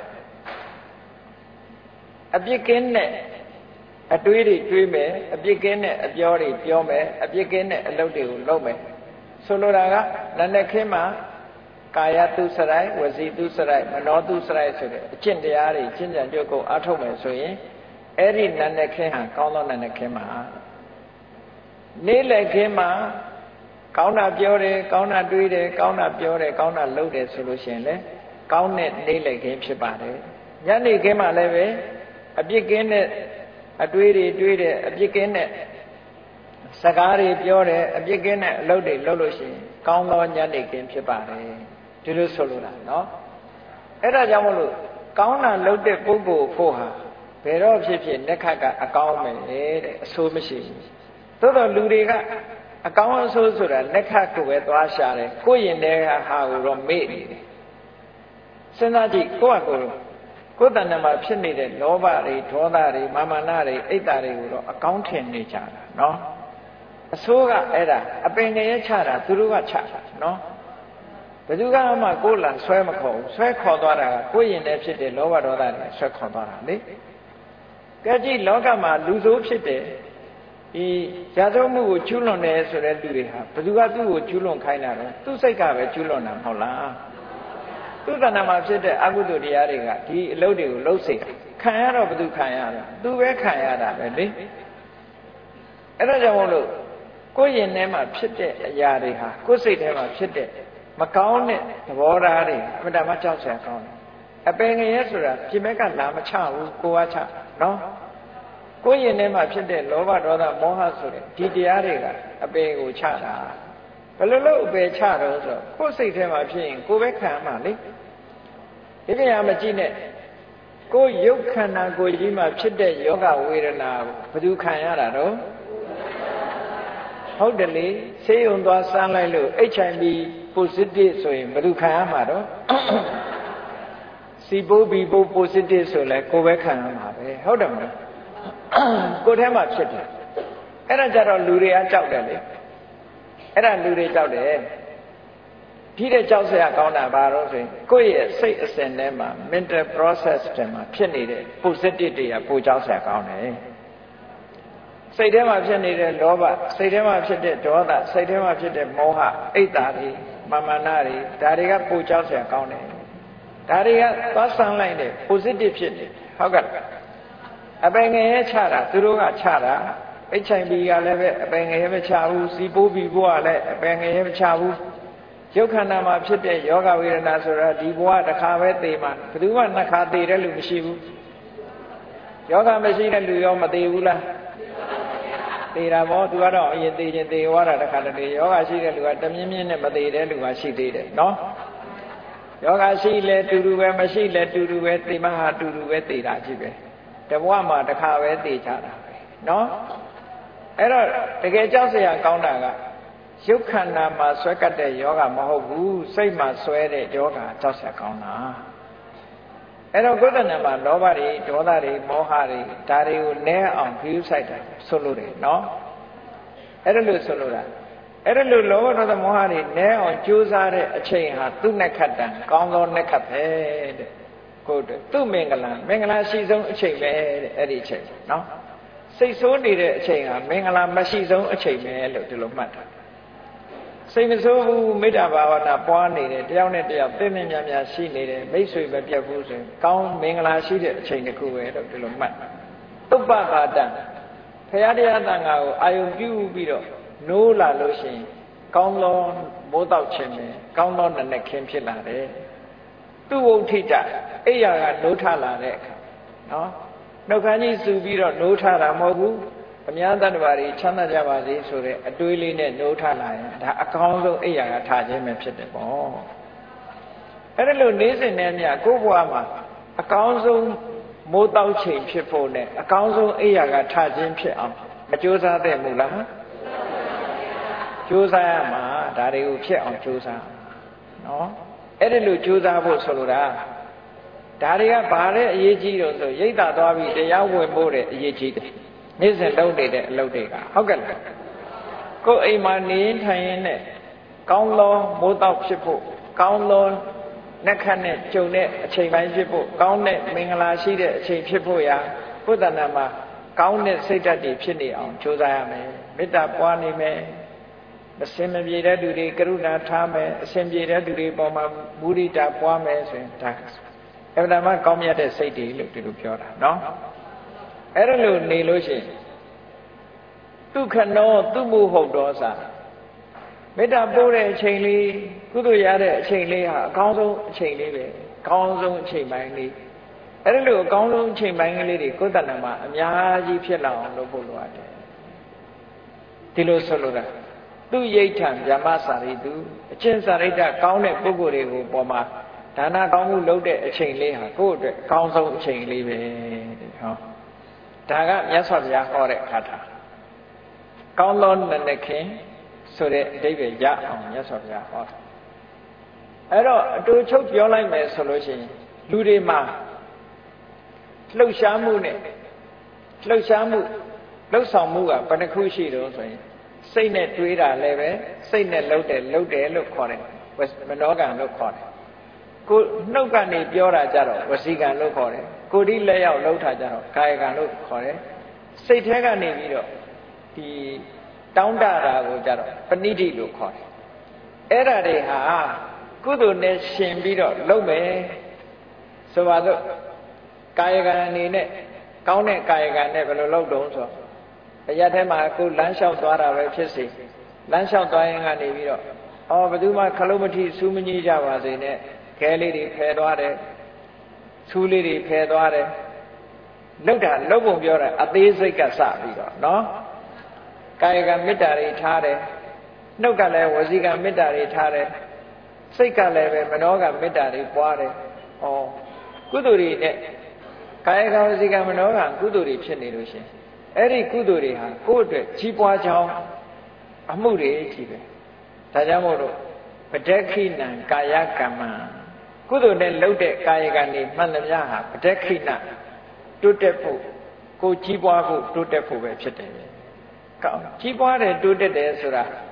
တဲ့အပြစ်ကင်းတဲ့အတွေးတွေတွေးမယ်အပြစ်ကင်းတဲ့အပြောတွေပြောမယ်အပြစ်ကင်းတဲ့အလုပ်တွေကိုလုပ်မယ်ဆိုလိုတာကနတ်နဲ့ခင်းမှာကာယတုစရိုက်ဝစီတုစရိုက်မနောတုစရိုက်ဆိုတဲ့အကျင့်တရားတွေကျင့်ကြံကြုတ်ကိုအားထုတ်မယ်ဆိုရင်အဲ့ဒီနတ်နဲ့ခင်းဟာကောင်းသောနတ်နဲ့ခင်းမှာနေ့လည်ခင်းမှာကောင်းတာပြောတယ်ကောင်းတာတွေးတယ်ကောင်းတာပြောတယ်ကောင်းတာလုပ်တယ်ဆိုလို့ရှိရင်လေကောင်းတဲ့နေ့လည်ခင်းဖြစ်ပါတယ်ညနေခင်းမှာလည်းပဲအပြစ်ကင်းတဲ့အတွေးတွေတွေးတယ်အပြစ်ကင်းတဲ့စကားတွေပြောတယ်အပြစ်ကင်းတဲ့အလုပ်တွေလုပ်လို့ရှိရင်ကောင်းသောညနေခင်းဖြစ်ပါတယ်ဒီလိုဆိုလိုတာနော်အဲ့ဒါကြောင့်မလို့ကောင်းတာလုပ်တဲ့ပုဂ္ဂိုလ်ဖို့ဟာဘယ်တော့ဖြစ်ဖြစ်နက္ခတ်ကအကောင်းမယ်တဲ့အဆိုးမရှိဘူးသို့တော့လူတွေကအကောင်းအဆိုးဆိုတာနက္ခတ်ကိုပဲသွားရှာတယ်ကိုယ့်ရင်ထဲကဟာကိုတော့မေ့နေတယ်စဉ်းစားကြည့်ကိုယ့်ဟာကိုယ်တဏ္ဍာမှာဖြစ်နေတဲ့လောဘတွေဒေါသတွေမာမနတွေအိတ်တာတွေကိုတော့အကောင်းထင်နေကြတာနော်အဆိုးကအဲ့ဒါအပင်ငရဲချတာသူတို့ကချတာနော်ဘယ်သူကမှကိုယ်လာဆွဲမခေါ်ဘူးဆွဲခေါ်သွားတာကကိုယ်ရင်ထဲဖြစ်တဲ့လောဘဒေါသတွေဆွဲခေါ်သွားတာလေကဲကြည့်လောကမှာလူဆိုးဖြစ်တဲ့ဒီရာဇဝမှုကိုကျူးလွန်တယ်ဆိုတဲ့လူတွေဟာဘယ်သူကသူ့ကိုကျူးလွန်ခိုင်းတာတော့သူ့စိတ်ကပဲကျူးလွန်တာမဟုတ်လားသူ့တဏ္ဍာမှာဖြစ်တဲ့အကုသိုလ်တရားတွေကဒီအလုပ်တွေကိုလှုပ်စေခံရတော့ဘယ်သူခံရတာသူပဲခံရတာပဲလေအဲ့ဒါကြောင့်မို့လို့ကိုယ်ရင်ထဲမှာဖြစ်တဲ့အရာတွေဟာကိုယ်စိတ်ထဲမှာဖြစ်တဲ့မကောင်းတဲ့သဘောထားတွေအမှန်တမ်းကြောက်စရာကောင်းတယ်အပင်ငရဲဆိုတာပြင်မဲ့ကလာမချဘူးကိုယ်ကချနော်ကိုယ်ရင်ထဲမှာဖြစ်တဲ့လောဘဒေါသမောဟဆိုတဲ့ဒီတရားတွေကအပင်ကိုချတာဘယ်လိုလုပ်အပယ်ချတော့ဆိုကိုယ်စိတ်ထဲမှာဖြစ်ရင်ကိုယ်ပဲခံမှာလေဒီပြရာမကြည့်နဲ့ကိုယ်ရုပ်ခန္ဓာကိုယ်ကြီးမှာဖြစ်တဲ့ယောဂဝေဒနာကိုဘယ်သူခံရတာတော့ဟုတ်တယ်လေဆေးရုံသွားစမ်းလိုက်လို့ HIV positive ဆိုရင်ဘယ်သူခံရမှာတော့စီပိုးဘီပိုး positive ဆိုလဲကိုယ်ပဲခံရမှာပဲဟုတ်တယ်မလားကိုယ်ထဲမှာဖြစ်တယ်အဲ့ဒါကြတော့လူတွေကကြောက်တယ်လေအဲ့ဒါလူတွေကြောက်တယ်ဒီတဲ့ကြောက်စရာကောင်းတာဘာလို့ဆိုရင်ကိုယ့်ရဲ့စိတ်အစဉ်ထဲမှာ mental process တွေမှာဖြစ်နေတဲ့ positive တွေကပိုကြောက်စရာကောင်းတယ်စိတ်ထဲမှာဖြစ်နေတဲ့လောဘစိတ်ထဲမှာဖြစ်တဲ့ဒေါသစိတ်ထဲမှာဖြစ်တဲ့မောဟအိတ်တာတွေမာမနာတွေဒါတွေကပိုကြောက်စရာကောင်းတယ်ဒါတွေကသွားဆန်းလိုက်တဲ့ positive ဖြစ်နေဟုတ်ကဲ့အပင်ငယ်ရဲ့ချတာသူတို့ကချတာHIV ကလည်းပဲအပင်ငယ်ရဲ့မချဘူးစီပိုးပြီးဘွားလည်းအပင်ငယ်ရဲ့မချဘူးရုပ်ခန္ဓာမှာဖြစ်တဲ့ယောဂဝေဒနာဆိုတာဒီဘဝတစ်ခါပဲသိမှာဘယ်သူမှနှစ်ခါသိတဲ့လူမရှိဘူးယောဂမရှိတဲ့လူရောမသိဘူးလားသိတာပေါ့သူကတော့အရင်သိချင်းသိသွားတာတစ်ခါတည်းယောဂရှိတဲ့လူကတမြင်းမြင်းနဲ့မသိတဲ့လူကရှိသေးတယ်နော်ယောဂရှိလဲတူတူပဲမရှိလဲတူတူပဲသိမှဟာတူတူပဲသိတာကြည့်ပဲတဘဝမှာတစ်ခါပဲသိကြတာပဲနော်အဲ့တော့တကယ်ကြောက်စရာကောင်းတာကရုပ်ခန္ဓာမှာဆွဲကပ်တဲ့ယောဂမဟုတ်ဘူးစိတ်မှာဆွဲတဲ့ယောဂကြောက်စရာကောင်းတာအဲ့တော့ကိုယ်တဏ္ဍာမှာလောဘတွေဒေါသတွေမောဟတွေဒါတွေကိုနည်းအောင်ဂရုစိုက်တာဆိုလို့တယ်နော်အဲ့ဒါလို့ဆိုလို့တာအဲ့ဒါလို့လောဘဒေါသမောဟတွေနည်းအောင်ကြိုးစားတဲ့အချိန်ဟာသူ့နဲ့ခတ်တန်ကောင်းသောနဲ့ခတ်ပဲတဲ့ကိုယ်သူ့မင်္ဂလာရှိဆုံးအချိန်ပဲတဲ့အဲ့ဒီအချိန်နော်စိတ်ဆိုးနေတဲ့အချိန်ဟာမင်္ဂလာမရှိဆုံးအချိန်ပဲလို့ဒီလိုမှတ်တာစိတ်မဆိုးဘူးမေတ္တာဘာဝနာပွားနေတယ်တယောက်နဲ့တယောက်သိသိများများရှိနေတယ်မိတ်ဆွေပဲပြတ်ဘူးဆိုရင်ကောင်းမင်္ဂလာရှိတဲ့အချိန်တစ်ခုပဲလို့ဒီလိုမှတ်သုပ္ပပါဒံဘုရားတရားသံဃာကိုအာယုပြုပြီးတော့နိုးလာလို့ရှိရင်ကောင်းသောမိုးတောက်ခြင်းပဲကောင်းသောနနက်ခင်းဖြစ်လာတယ်သူဝုဋ္ဌိတအိယာကနိုးထလာတဲ့အခါနော်နှုတ်ခမ်းကြီးစူပြီးတော့နိုးထတာမဟုတ်ဘူးအများတ attva တွေချမ်းသာကြပါစေဆိုတဲ့အတွေးလေးနဲ့နိုးထလာရင်ဒါအကောင်းဆုံးအိယာကထခြင်းပဲဖြစ်တယ်ပေါ့အဲ့ဒါလို့နေ့စဉ်နဲ့မြတ်ကိုယ့်ဘဝမှာအကောင်းဆုံးမိုးတောက်ချိန်ဖြစ်ဖို့နဲ့အကောင်းဆုံးအိယာကထခြင်းဖြစ်အောင်မကြိုးစားသင့်ဘူးလားကြိုးစားရမှာဒါတွေကိုဖြစ်အောင်ကြိုးစားနော်အဲ့ဒါလို့ကြိုးစားဖို့ဆိုလိုတာဒါတွေကဘာတဲ့အရေးကြီးတော့ဆိုရိတ်တာသွားပြီးတရားဝင်ဖို့တဲ့အရေးကြီးတယ်နေ့စဉ်လုပ်နေတဲ့အလုပ်တွေကဟုတ်ကဲ့လားကိုယ်အိမ်မှာနေထိုင်ရင်းနဲ့ကောင်းသောမိုးတောက်ဖြစ်ဖို့ကောင်းသောနှက်ခတ်နဲ့ကြုံတဲ့အချိန်ပိုင်းဖြစ်ဖို့ကောင်းတဲ့မင်္ဂလာရှိတဲ့အချိန်ဖြစ်ဖို့ရာကိုယ်တဏ္ဍာမှာကောင်းတဲ့စိတ်ဓာတ်တွေဖြစ်နေအောင်ကြိုးစားရမယ်မေတ္တာပွားနေမယ်အစဉ်မပြေတဲ့သူတွေကရုဏာထားမယ်အစဉ်ပြေတဲ့သူတွေပေါ်မှာမုဒိတာပွားမယ်ဆိုရင်ဒါအဲ့ဒါမှကောင်းမြတ်တဲ့စိတ်တွေလို့ဒီလိုပြောတာနော်အဲ့ဒါလို့နေလို့ရှိရင်ဒုက္ခနောသူမှုဟုတ်တော်စာမေတ္တာပို့တဲ့အချိန်လေးကုသိုလ်ရတဲ့အချိန်လေးဟာအကောင်းဆုံးအချိန်လေးပဲအကောင်းဆုံးအချိန်ပိုင်းလေးအဲ့ဒါလို့အကောင်းဆုံးအချိန်ပိုင်းကလေးတွေကိုယ်တဏ္ဍာမှာအများကြီးဖြစ်လာအောင်လုပ်ဖို့လိုအပ်တယ်ဒီလိုဆိုလိုတာသူရိဋ္ဌံဗျမစာရိတုအချင်းစာရိတ္တကောင်းတဲ့ပုဂ္ဂိုလ်တွေကိုပေါ်မှာဒါနကောင်းမှုလုပ်တဲ့အချိန်လေးဟာကိုယ့်အတွက်အကောင်းဆုံးအချိန်လေးပဲဟောဒါကမြတ်စွာဘုရားဟောတဲ့ခါထာကောင်းသောနနက်ခင်းဆိုတဲ့အဓိပ္ပာယ်ရအောင်မြတ်စွာဘုရားဟောတာအဲ့တော့အတူချုပ်ပြောလိုက်မယ်ဆိုလို့ရှိရင်လူတွေမှာလှုပ်ရှားမှုနဲ့လှုပ်ရှားမှုလှုပ်ဆောင်မှုကဘယ်နှခုရှိတော့ဆိုရင်စိတ်နဲ့တွေးတာလည်းပဲစိတ်နဲ့လှုပ်တယ်လို့ခေါ်တယ်မနောကံလို့ခေါ်တယ်ကိုနှုတ်ကနေပြောတာကြတော့ဝစီကံလို့ခေါ်တယ်ကိုယ်ဒီလက်ရောက်လှုပ်တာကြတော့ကာယကံလို့ခေါ်တယ်စိတ်ထဲကနေပြီးတော့ဒီတောင်းတတာကိုကြတော့ပဏိတိလို့ခေါ်တယ်အဲ့ဒါတွေဟာကုသိုလ်နဲ့ရှင်ပြီးတော့လုပ်မယ်ဆိုပါတော့ကာယကံအနေနဲ့ကောင်းတဲ့ကာယကံနဲ့ဘယ်လိုလုပ်တုံးဆိုအရာထဲမှာကိုလမ်းလျှောက်သွားတာပဲဖြစ်စေလမ်းလျှောက်သွားရင်ကနေပြီးတော့ဘယ်သူမှခလုံးမထိစူးမကြီးကြပါစေနဲ့ခဲလေးတွေဖယ်သွားတယ်စူးလေးတွေဖယ်သွားတယ်လောက်တာလောက်ပုံပြောတာအသေးစိတ်ကစပြီးတော့နော်ကာယကမေတ္တာတွေထားတယ်နှုတ်ကလည်းဝစီကမေတ္တာတွေထားတယ်စိတ်ကလည်းပဲမနောကမေတ္တာတွေပွားတယ်ကုသိုလ်တွေနဲ့ကာယကဝစီကမနောကကုသိုလ်တွေဖြစ်နေလို့ရှင်အဲ့ဒီကုသိုလ်တွေဟာကိုယ့်အတွက်ကြီးပွားကြောင်းအမှုတွေကြီးပဲဒါကြောင့်မို့လို့ပဋက္ခိဏံကာယကမ္မကုသိုလ်နဲ့လုပ်တဲ့ကာယကံတွေမှန်သမျှဟာပဋက္ခိဏတိုးတက်ဖို့ကိုကြီးပွားဖို့တိုးတက်ဖို့ပဲဖြစ်တယ်ကောင်းကြီးပွားတယ်တိုးတက်တယ်ဆိုတာ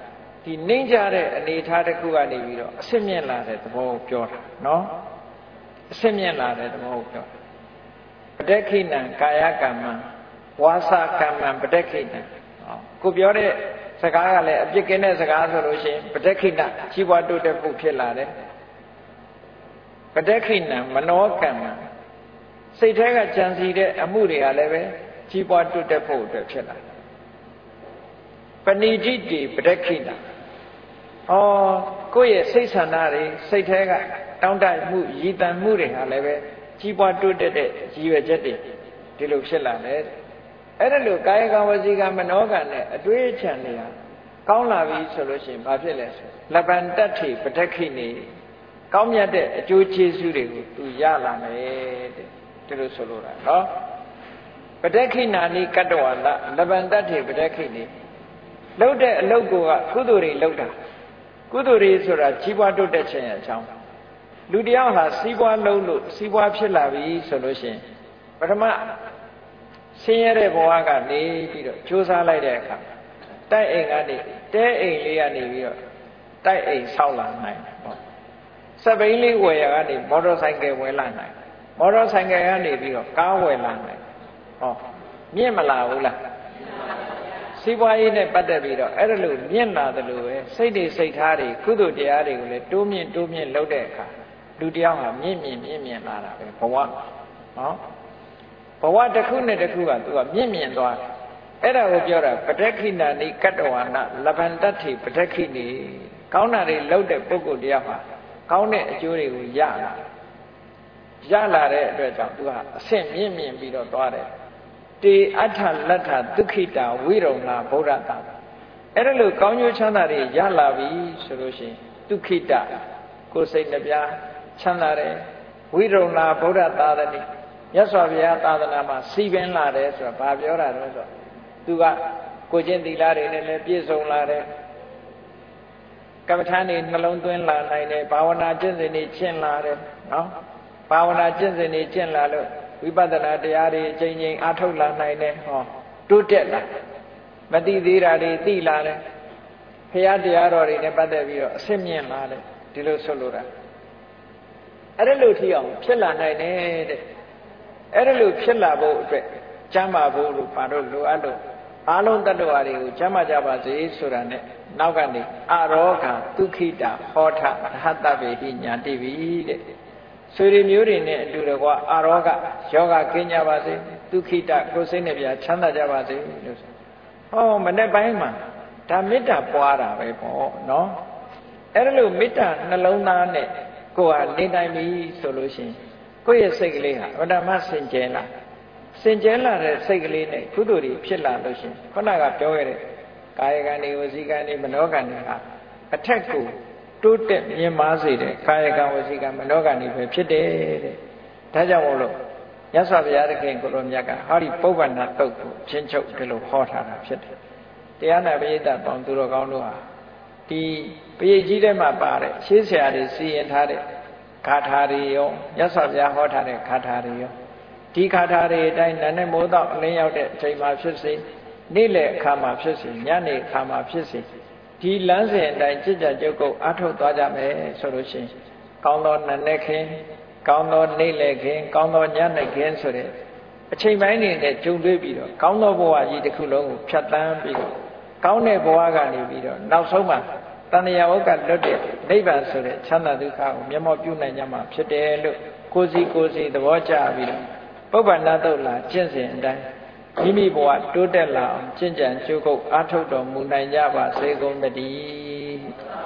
ဒီနှိမ့်ကြတဲ့အနေထားတစ်ခုကနေပြီးတော့အစစ်မြင့်လာတဲ့သဘောကိုပြောတာနော်အစစ်မြင့်လာတဲ့သဘောကိုပြောပဋိခိဏံကာယကမ္မဝါစာကမ္မပဋိခိဏံကိုပြောတဲ့စကားကလည်းအပြစ်ကင်းတဲ့စကားဆိုလို့ရှိရင်ပဋိခိဏကြီးပွားတိုးတက်ဖို့ဖြစ်လာတယ်ပဋိခိဏံမနောကမ္မစိတ်ထဲကကြံစီတဲ့အမှုတွေကလည်းပဲကြီးပွားတိုးတက်ဖို့အတွက်ဖြစ်လာပဏိတိတိပဋိခိဏကိုယ့်ရဲ့စိတ်ဆန္ဒတွေစိတ်ထဲကတောင်းတမှုရည်တန်မှုတွေဟာလည်းပဲကြီးပွားတိုးတက်တဲ့ရည်ရွယ်ချက်တွေဒီလိုဖြစ်လာတယ်အဲ့ဒါလို့ကာယကံဝစီကံမနောကံနဲ့အတွေးအချံတွေဟာကောင်းလာပြီဆိုလို့ရှိရင်ဘာဖြစ်လဲဆိုလပ္ပန္တတ္ထိပဋိခိဏိကောင်းမြတ်တဲ့အကျိုးကျေးဇူးတွေကိုသူရလာမယ်တဲ့ဒီလိုဆိုလိုတာနော်ပဋိခိဏာနိကတ္တဝါလလပ္ပန္တတ္ထိပဋိခိဏိလှုပ်တဲ့အလုပ်ကကုသိုလ်တွေလှုပ်တာကုသိုလ်တွေဆိုတာကြီးပွားတိုးတက်ခြင်းရဲ့အကြောင်းလူတယောက်ဟာစီးပွားလုံးလို့စီးပွားဖြစ်လာပြီဆိုလို့ရှိရင်ပထမဆင်းရဲတဲ့ဘဝကနေပြီးတော့ကြိုးစားလိုက်တဲ့အခါတိုက်အိမ်ကနေတဲအိမ်လေးကနေပြီးတော့တိုက်အိမ်ဆောက်လာနိုင်ပေါ့စက်ဘိန်းလေးဝယ်ရကနေမော်တော်ဆိုင်ကယ်ဝယ်လာနိုင်မော်တော်ဆိုင်ကယ်ကနေပြီးတော့ကားဝယ်လာနိုင်ဟောမြင့်မလာဘူးလားစီးပွားရေးနဲ့ပတ်သက်ပြီးတော့အဲ့ဒါလို့မြင့်လာတယ်လို့ပဲစိတ်တွေစိတ်ထားတွေကုသိုလ်တရားတွေကိုလည်းတိုးမြင့်လုပ်တဲ့အခါလူတယောက်ဟာမြင့်လာတာပဲဘဝနော်ဘဝတစ်ခုနဲ့တစ်ခုကသူကမြင့်သွားတယ်အဲ့ဒါကိုပြောတာပဋိခိဏာနိကတ္တဝါနလပ္ပန္တတ္ထိပဋိခိဏိကောင်းတာတွေလုပ်တဲ့ပုဂ္ဂိုလ်တယောက်ဟာကောင်းတဲ့အကျိုးတွေကိုရလာတဲ့အတွက်ကြောင့်သူကအဆင့်မြင့်ပြီးတော့သွားတယ်တေအဋ္ဌလတ္ထဒုက္ခိတာဝိရုံလာဗုဒ္ဓတာအဲ့ဒါလို့ကောင်းကျိုးချမ်းသာတွေရလာပြီဆိုလို့ရှိရင်ဒုက္ခိတကိုယ်စိတ်နှပြချမ်းသာတယ်ဝိရုံလာဗုဒ္ဓတာတတိမြတ်စွာဘုရားသာသနာမှာစီပင်လာတယ်ဆိုတာဘာပြောတာလဲဆိုတော့သူကကိုကျင့်သီလတွေနဲ့လည်းပြည့်စုံလာတယ်ကမ္မထာနေနှလုံးသွင်းလာနိုင်တယ်ဘာဝနာကျင့်စဉ်တွေကျင့်လာတယ်နော်ဘာဝနာကျင့်စဉ်တွေကျင့်လာလို့ဝိပဿနာတရားတွေအချိန်ချင်းအားထုတ်လာနိုင်တယ်ဟောတိုးတက်လာမသိသေးတာတွေသိလာတယ်ဘုရားတရားတော်တွေနဲ့ပတ်သက်ပြီးတော့အစစ်မြင့်လာတယ်ဒီလိုဆိုလိုတာအဲ့ဒါလို့ထီအောင်ဖြစ်လာနိုင်တယ်တဲ့အဲ့ဒါလို့ဖြစ်လာဖို့အတွက်ကျမ်းပါဖို့လို့ဘာလို့လိုအပ်လို့အားလုံးတ attva တွေကိုကျမ်းပါကြပါစေဆိုတာနဲ့နောက်ကနေအရောဂဒုက္ခိတာဟောထရဟတဗေဟိညာတိပိတဲ့ဆွေတွေမျိုးတွေနဲ့အတူတကွအရောဂယောဂကင်းကြပါစေဒုက္ခိတကိုယ်စိတ်နဲ့ပြချမ်းသာကြပါစေလို့ဟောမနေ့ပိုင်းမှာဒါမေတ္တာပွားတာပဲပေါ့နော်အဲ့ဒါလို့မေတ္တာနှလုံးသားနဲ့ကိုယ်ဟာနေနိုင်ပြီဆိုလို့ရှိရင်ကိုယ့်ရဲ့စိတ်ကလေးဟာဗဒမစင်ကြဲလာတဲ့စိတ်ကလေးနဲ့ကုသိုလ်တွေဖြစ်လာလို့ရှိရင်ခုနကပြောခဲ့တဲ့ကာယကံတွေဝစီကံတွေမနောကံတွေဟာအထက်ကိုတိုးတက်မြင့်မားစေတဲ့ကာယကံဝစီကံမနောကံတွေပဲဖြစ်တယ်တဲ့ဒါကြောင့်မို့လို့မြတ်စွာဘုရားသခင်ကိုလိုမြတ်ကဟောဒီပုဗ္ဗန္နတုတ်ကိုချင်းချုပ်ဒီလိုဟောထားတာဖြစ်တယ်တရားနာပရိသတ်ပေါင်းသူတော်ကောင်းတို့ဟာဒီပရိကြီးထဲမှာပါတဲ့ရှေးဆရာတွေစီရင်ထားတဲ့ဂါထာတွေရောမြတ်စွာဘုရားဟောထားတဲ့ဂါထာတွေရောဒီဂါထာတွေအတိုင်းနာနဲ့မိုးတော့အလင်းရောက်တဲ့အချိန်မှာဖြစ်စေနေ့လယ်အခါမှာဖြစ်စေညနေအခါမှာဖြစ်စေဒီလမ်းစဉ်အတိုင်းကြည်ကြကြုတ်ကုတ်အားထုတ်သွားကြမယ်ဆိုလို့ရှိရင်ကောင်းသောနတ်နဲ့ခင်ကောင်းသောနေ့လယ်ခင်ကောင်းသောညနေခင်ဆိုတဲ့အချိန်ပိုင်းတွေနဲ့ကြုံတွေ့ပြီးတော့ကောင်းသောဘဝကြီးတစ်ခုလုံးကိုဖြတ်တန်းပြီးတော့ကောင်းတဲ့ဘဝကနေပြီးတော့နောက်ဆုံးမှာတဏှာဝကလွတ်တဲ့နိဗ္ဗာန်ဆိုတဲ့ချမ်းသာဒုက္ခကိုမျက်မှောက်ပြုနိုင်ကြမှာဖြစ်တယ်လို့ကိုယ်စီသဘောကျပြီးတော့ပုဗ္ဗန္နတုတ်လာကျင့်စဉ်အတိုင်းမိမိဘဝတိုးတက်လာအောင်ကျင့်ကြံကြိုးကုပ်အားထုတ်တော်မူနိုင်ကြပါစေကုန်သတည်း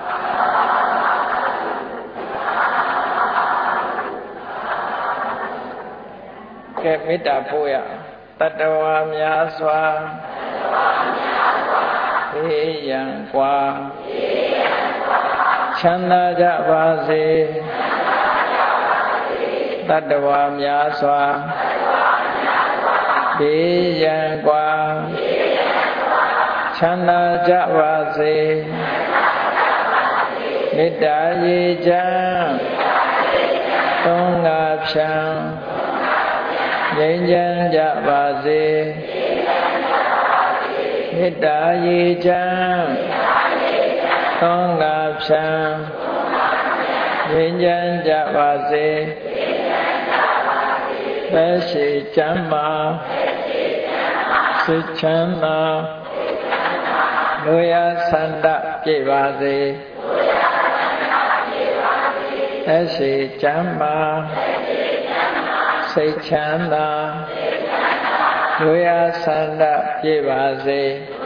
ကဲမေတ္တာပို့ရတတ္တဝါများစွာဘေးရန်ကွာချမ်းသာကြပါစေတတ္တဝါများစွာဘေးရန်ကွာချမ်းသာကြပါစေမေတ္တာရေချမ်းသုံးငါဖြံငြိမ်းချမ်းကြပါစေမေတ္တာရေချမ်းသောငါဖြံငြိမ်းချမ်းကြပါစေသက်ရှိကျမ်းမာစိတ်ချမ်းသာလူရဆန္ဒပြည့်ပါစေသက်ရှိကျမ်းမာစိတ်ချမ်းသာလူရဆန္ဒပြည့်ပါစေ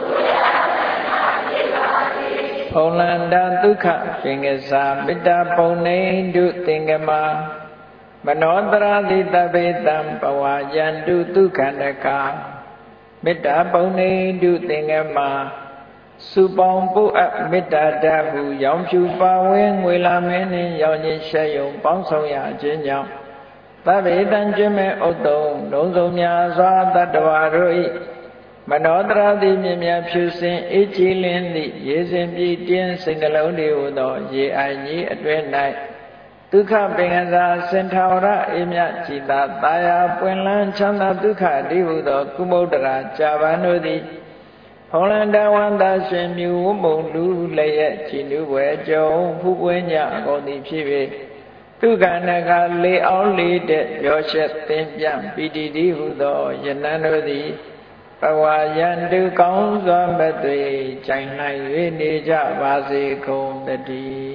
ဘုံလန္တဒုက္ခပင်ကစားမေတ္တာပုံနေတုသင်္ကမမနောတရာတိတပေတံဘဝယန္တုဒုက္ခန္တကမေတ္တာပုံနေတုသင်္ကမစုပေါင်းပုအပ်မေတ္တာဓာတ်ဟုရောင်ဖြူပါဝဲငွေလာမင်းနှင့်ရောင်ချင်းရှက်ယုံပေါင်းဆောင်ရခြင်းကြောင့်သဗ္ဗေတံကျွမဲ့ဥတ္တုံလုံးစုံများစွာတတ္တဝါတို့၏မနောတရာတိမြင်မြဖြူစင်အေးကြည်လင်းသည့်ရေစင်ပြည့်တင်းစိတ်နှလုံးတွေဟူသောရေအိုင်ကြီးအတွဲ၌ဒုက္ခပင်ကစားစင်ထာဝရအေးမြကြည်သာတာယာပွင့်လန်းချမ်းသာဒုက္ခတိဟုသောကုမုဒ္ဒရာကြာပန်တို့သည်ဘုံလန္တဝန္တာရှင်မြူဝမုံလူလည်းရဲ့ကြည်နူးပွဲကြုံဖူးပွဲညအကုန်သည်ဖြစ်၍ဒုက္ခနကလေအောင်လေးတဲ့ပြောရှက်သင်ပြပီတိတိဟုသောယနန္တို့သည်ဘဝယန္တုကောင်းစွာမသွေကြိုင်နိုင်၍နေကြပါစေကုန်တည်း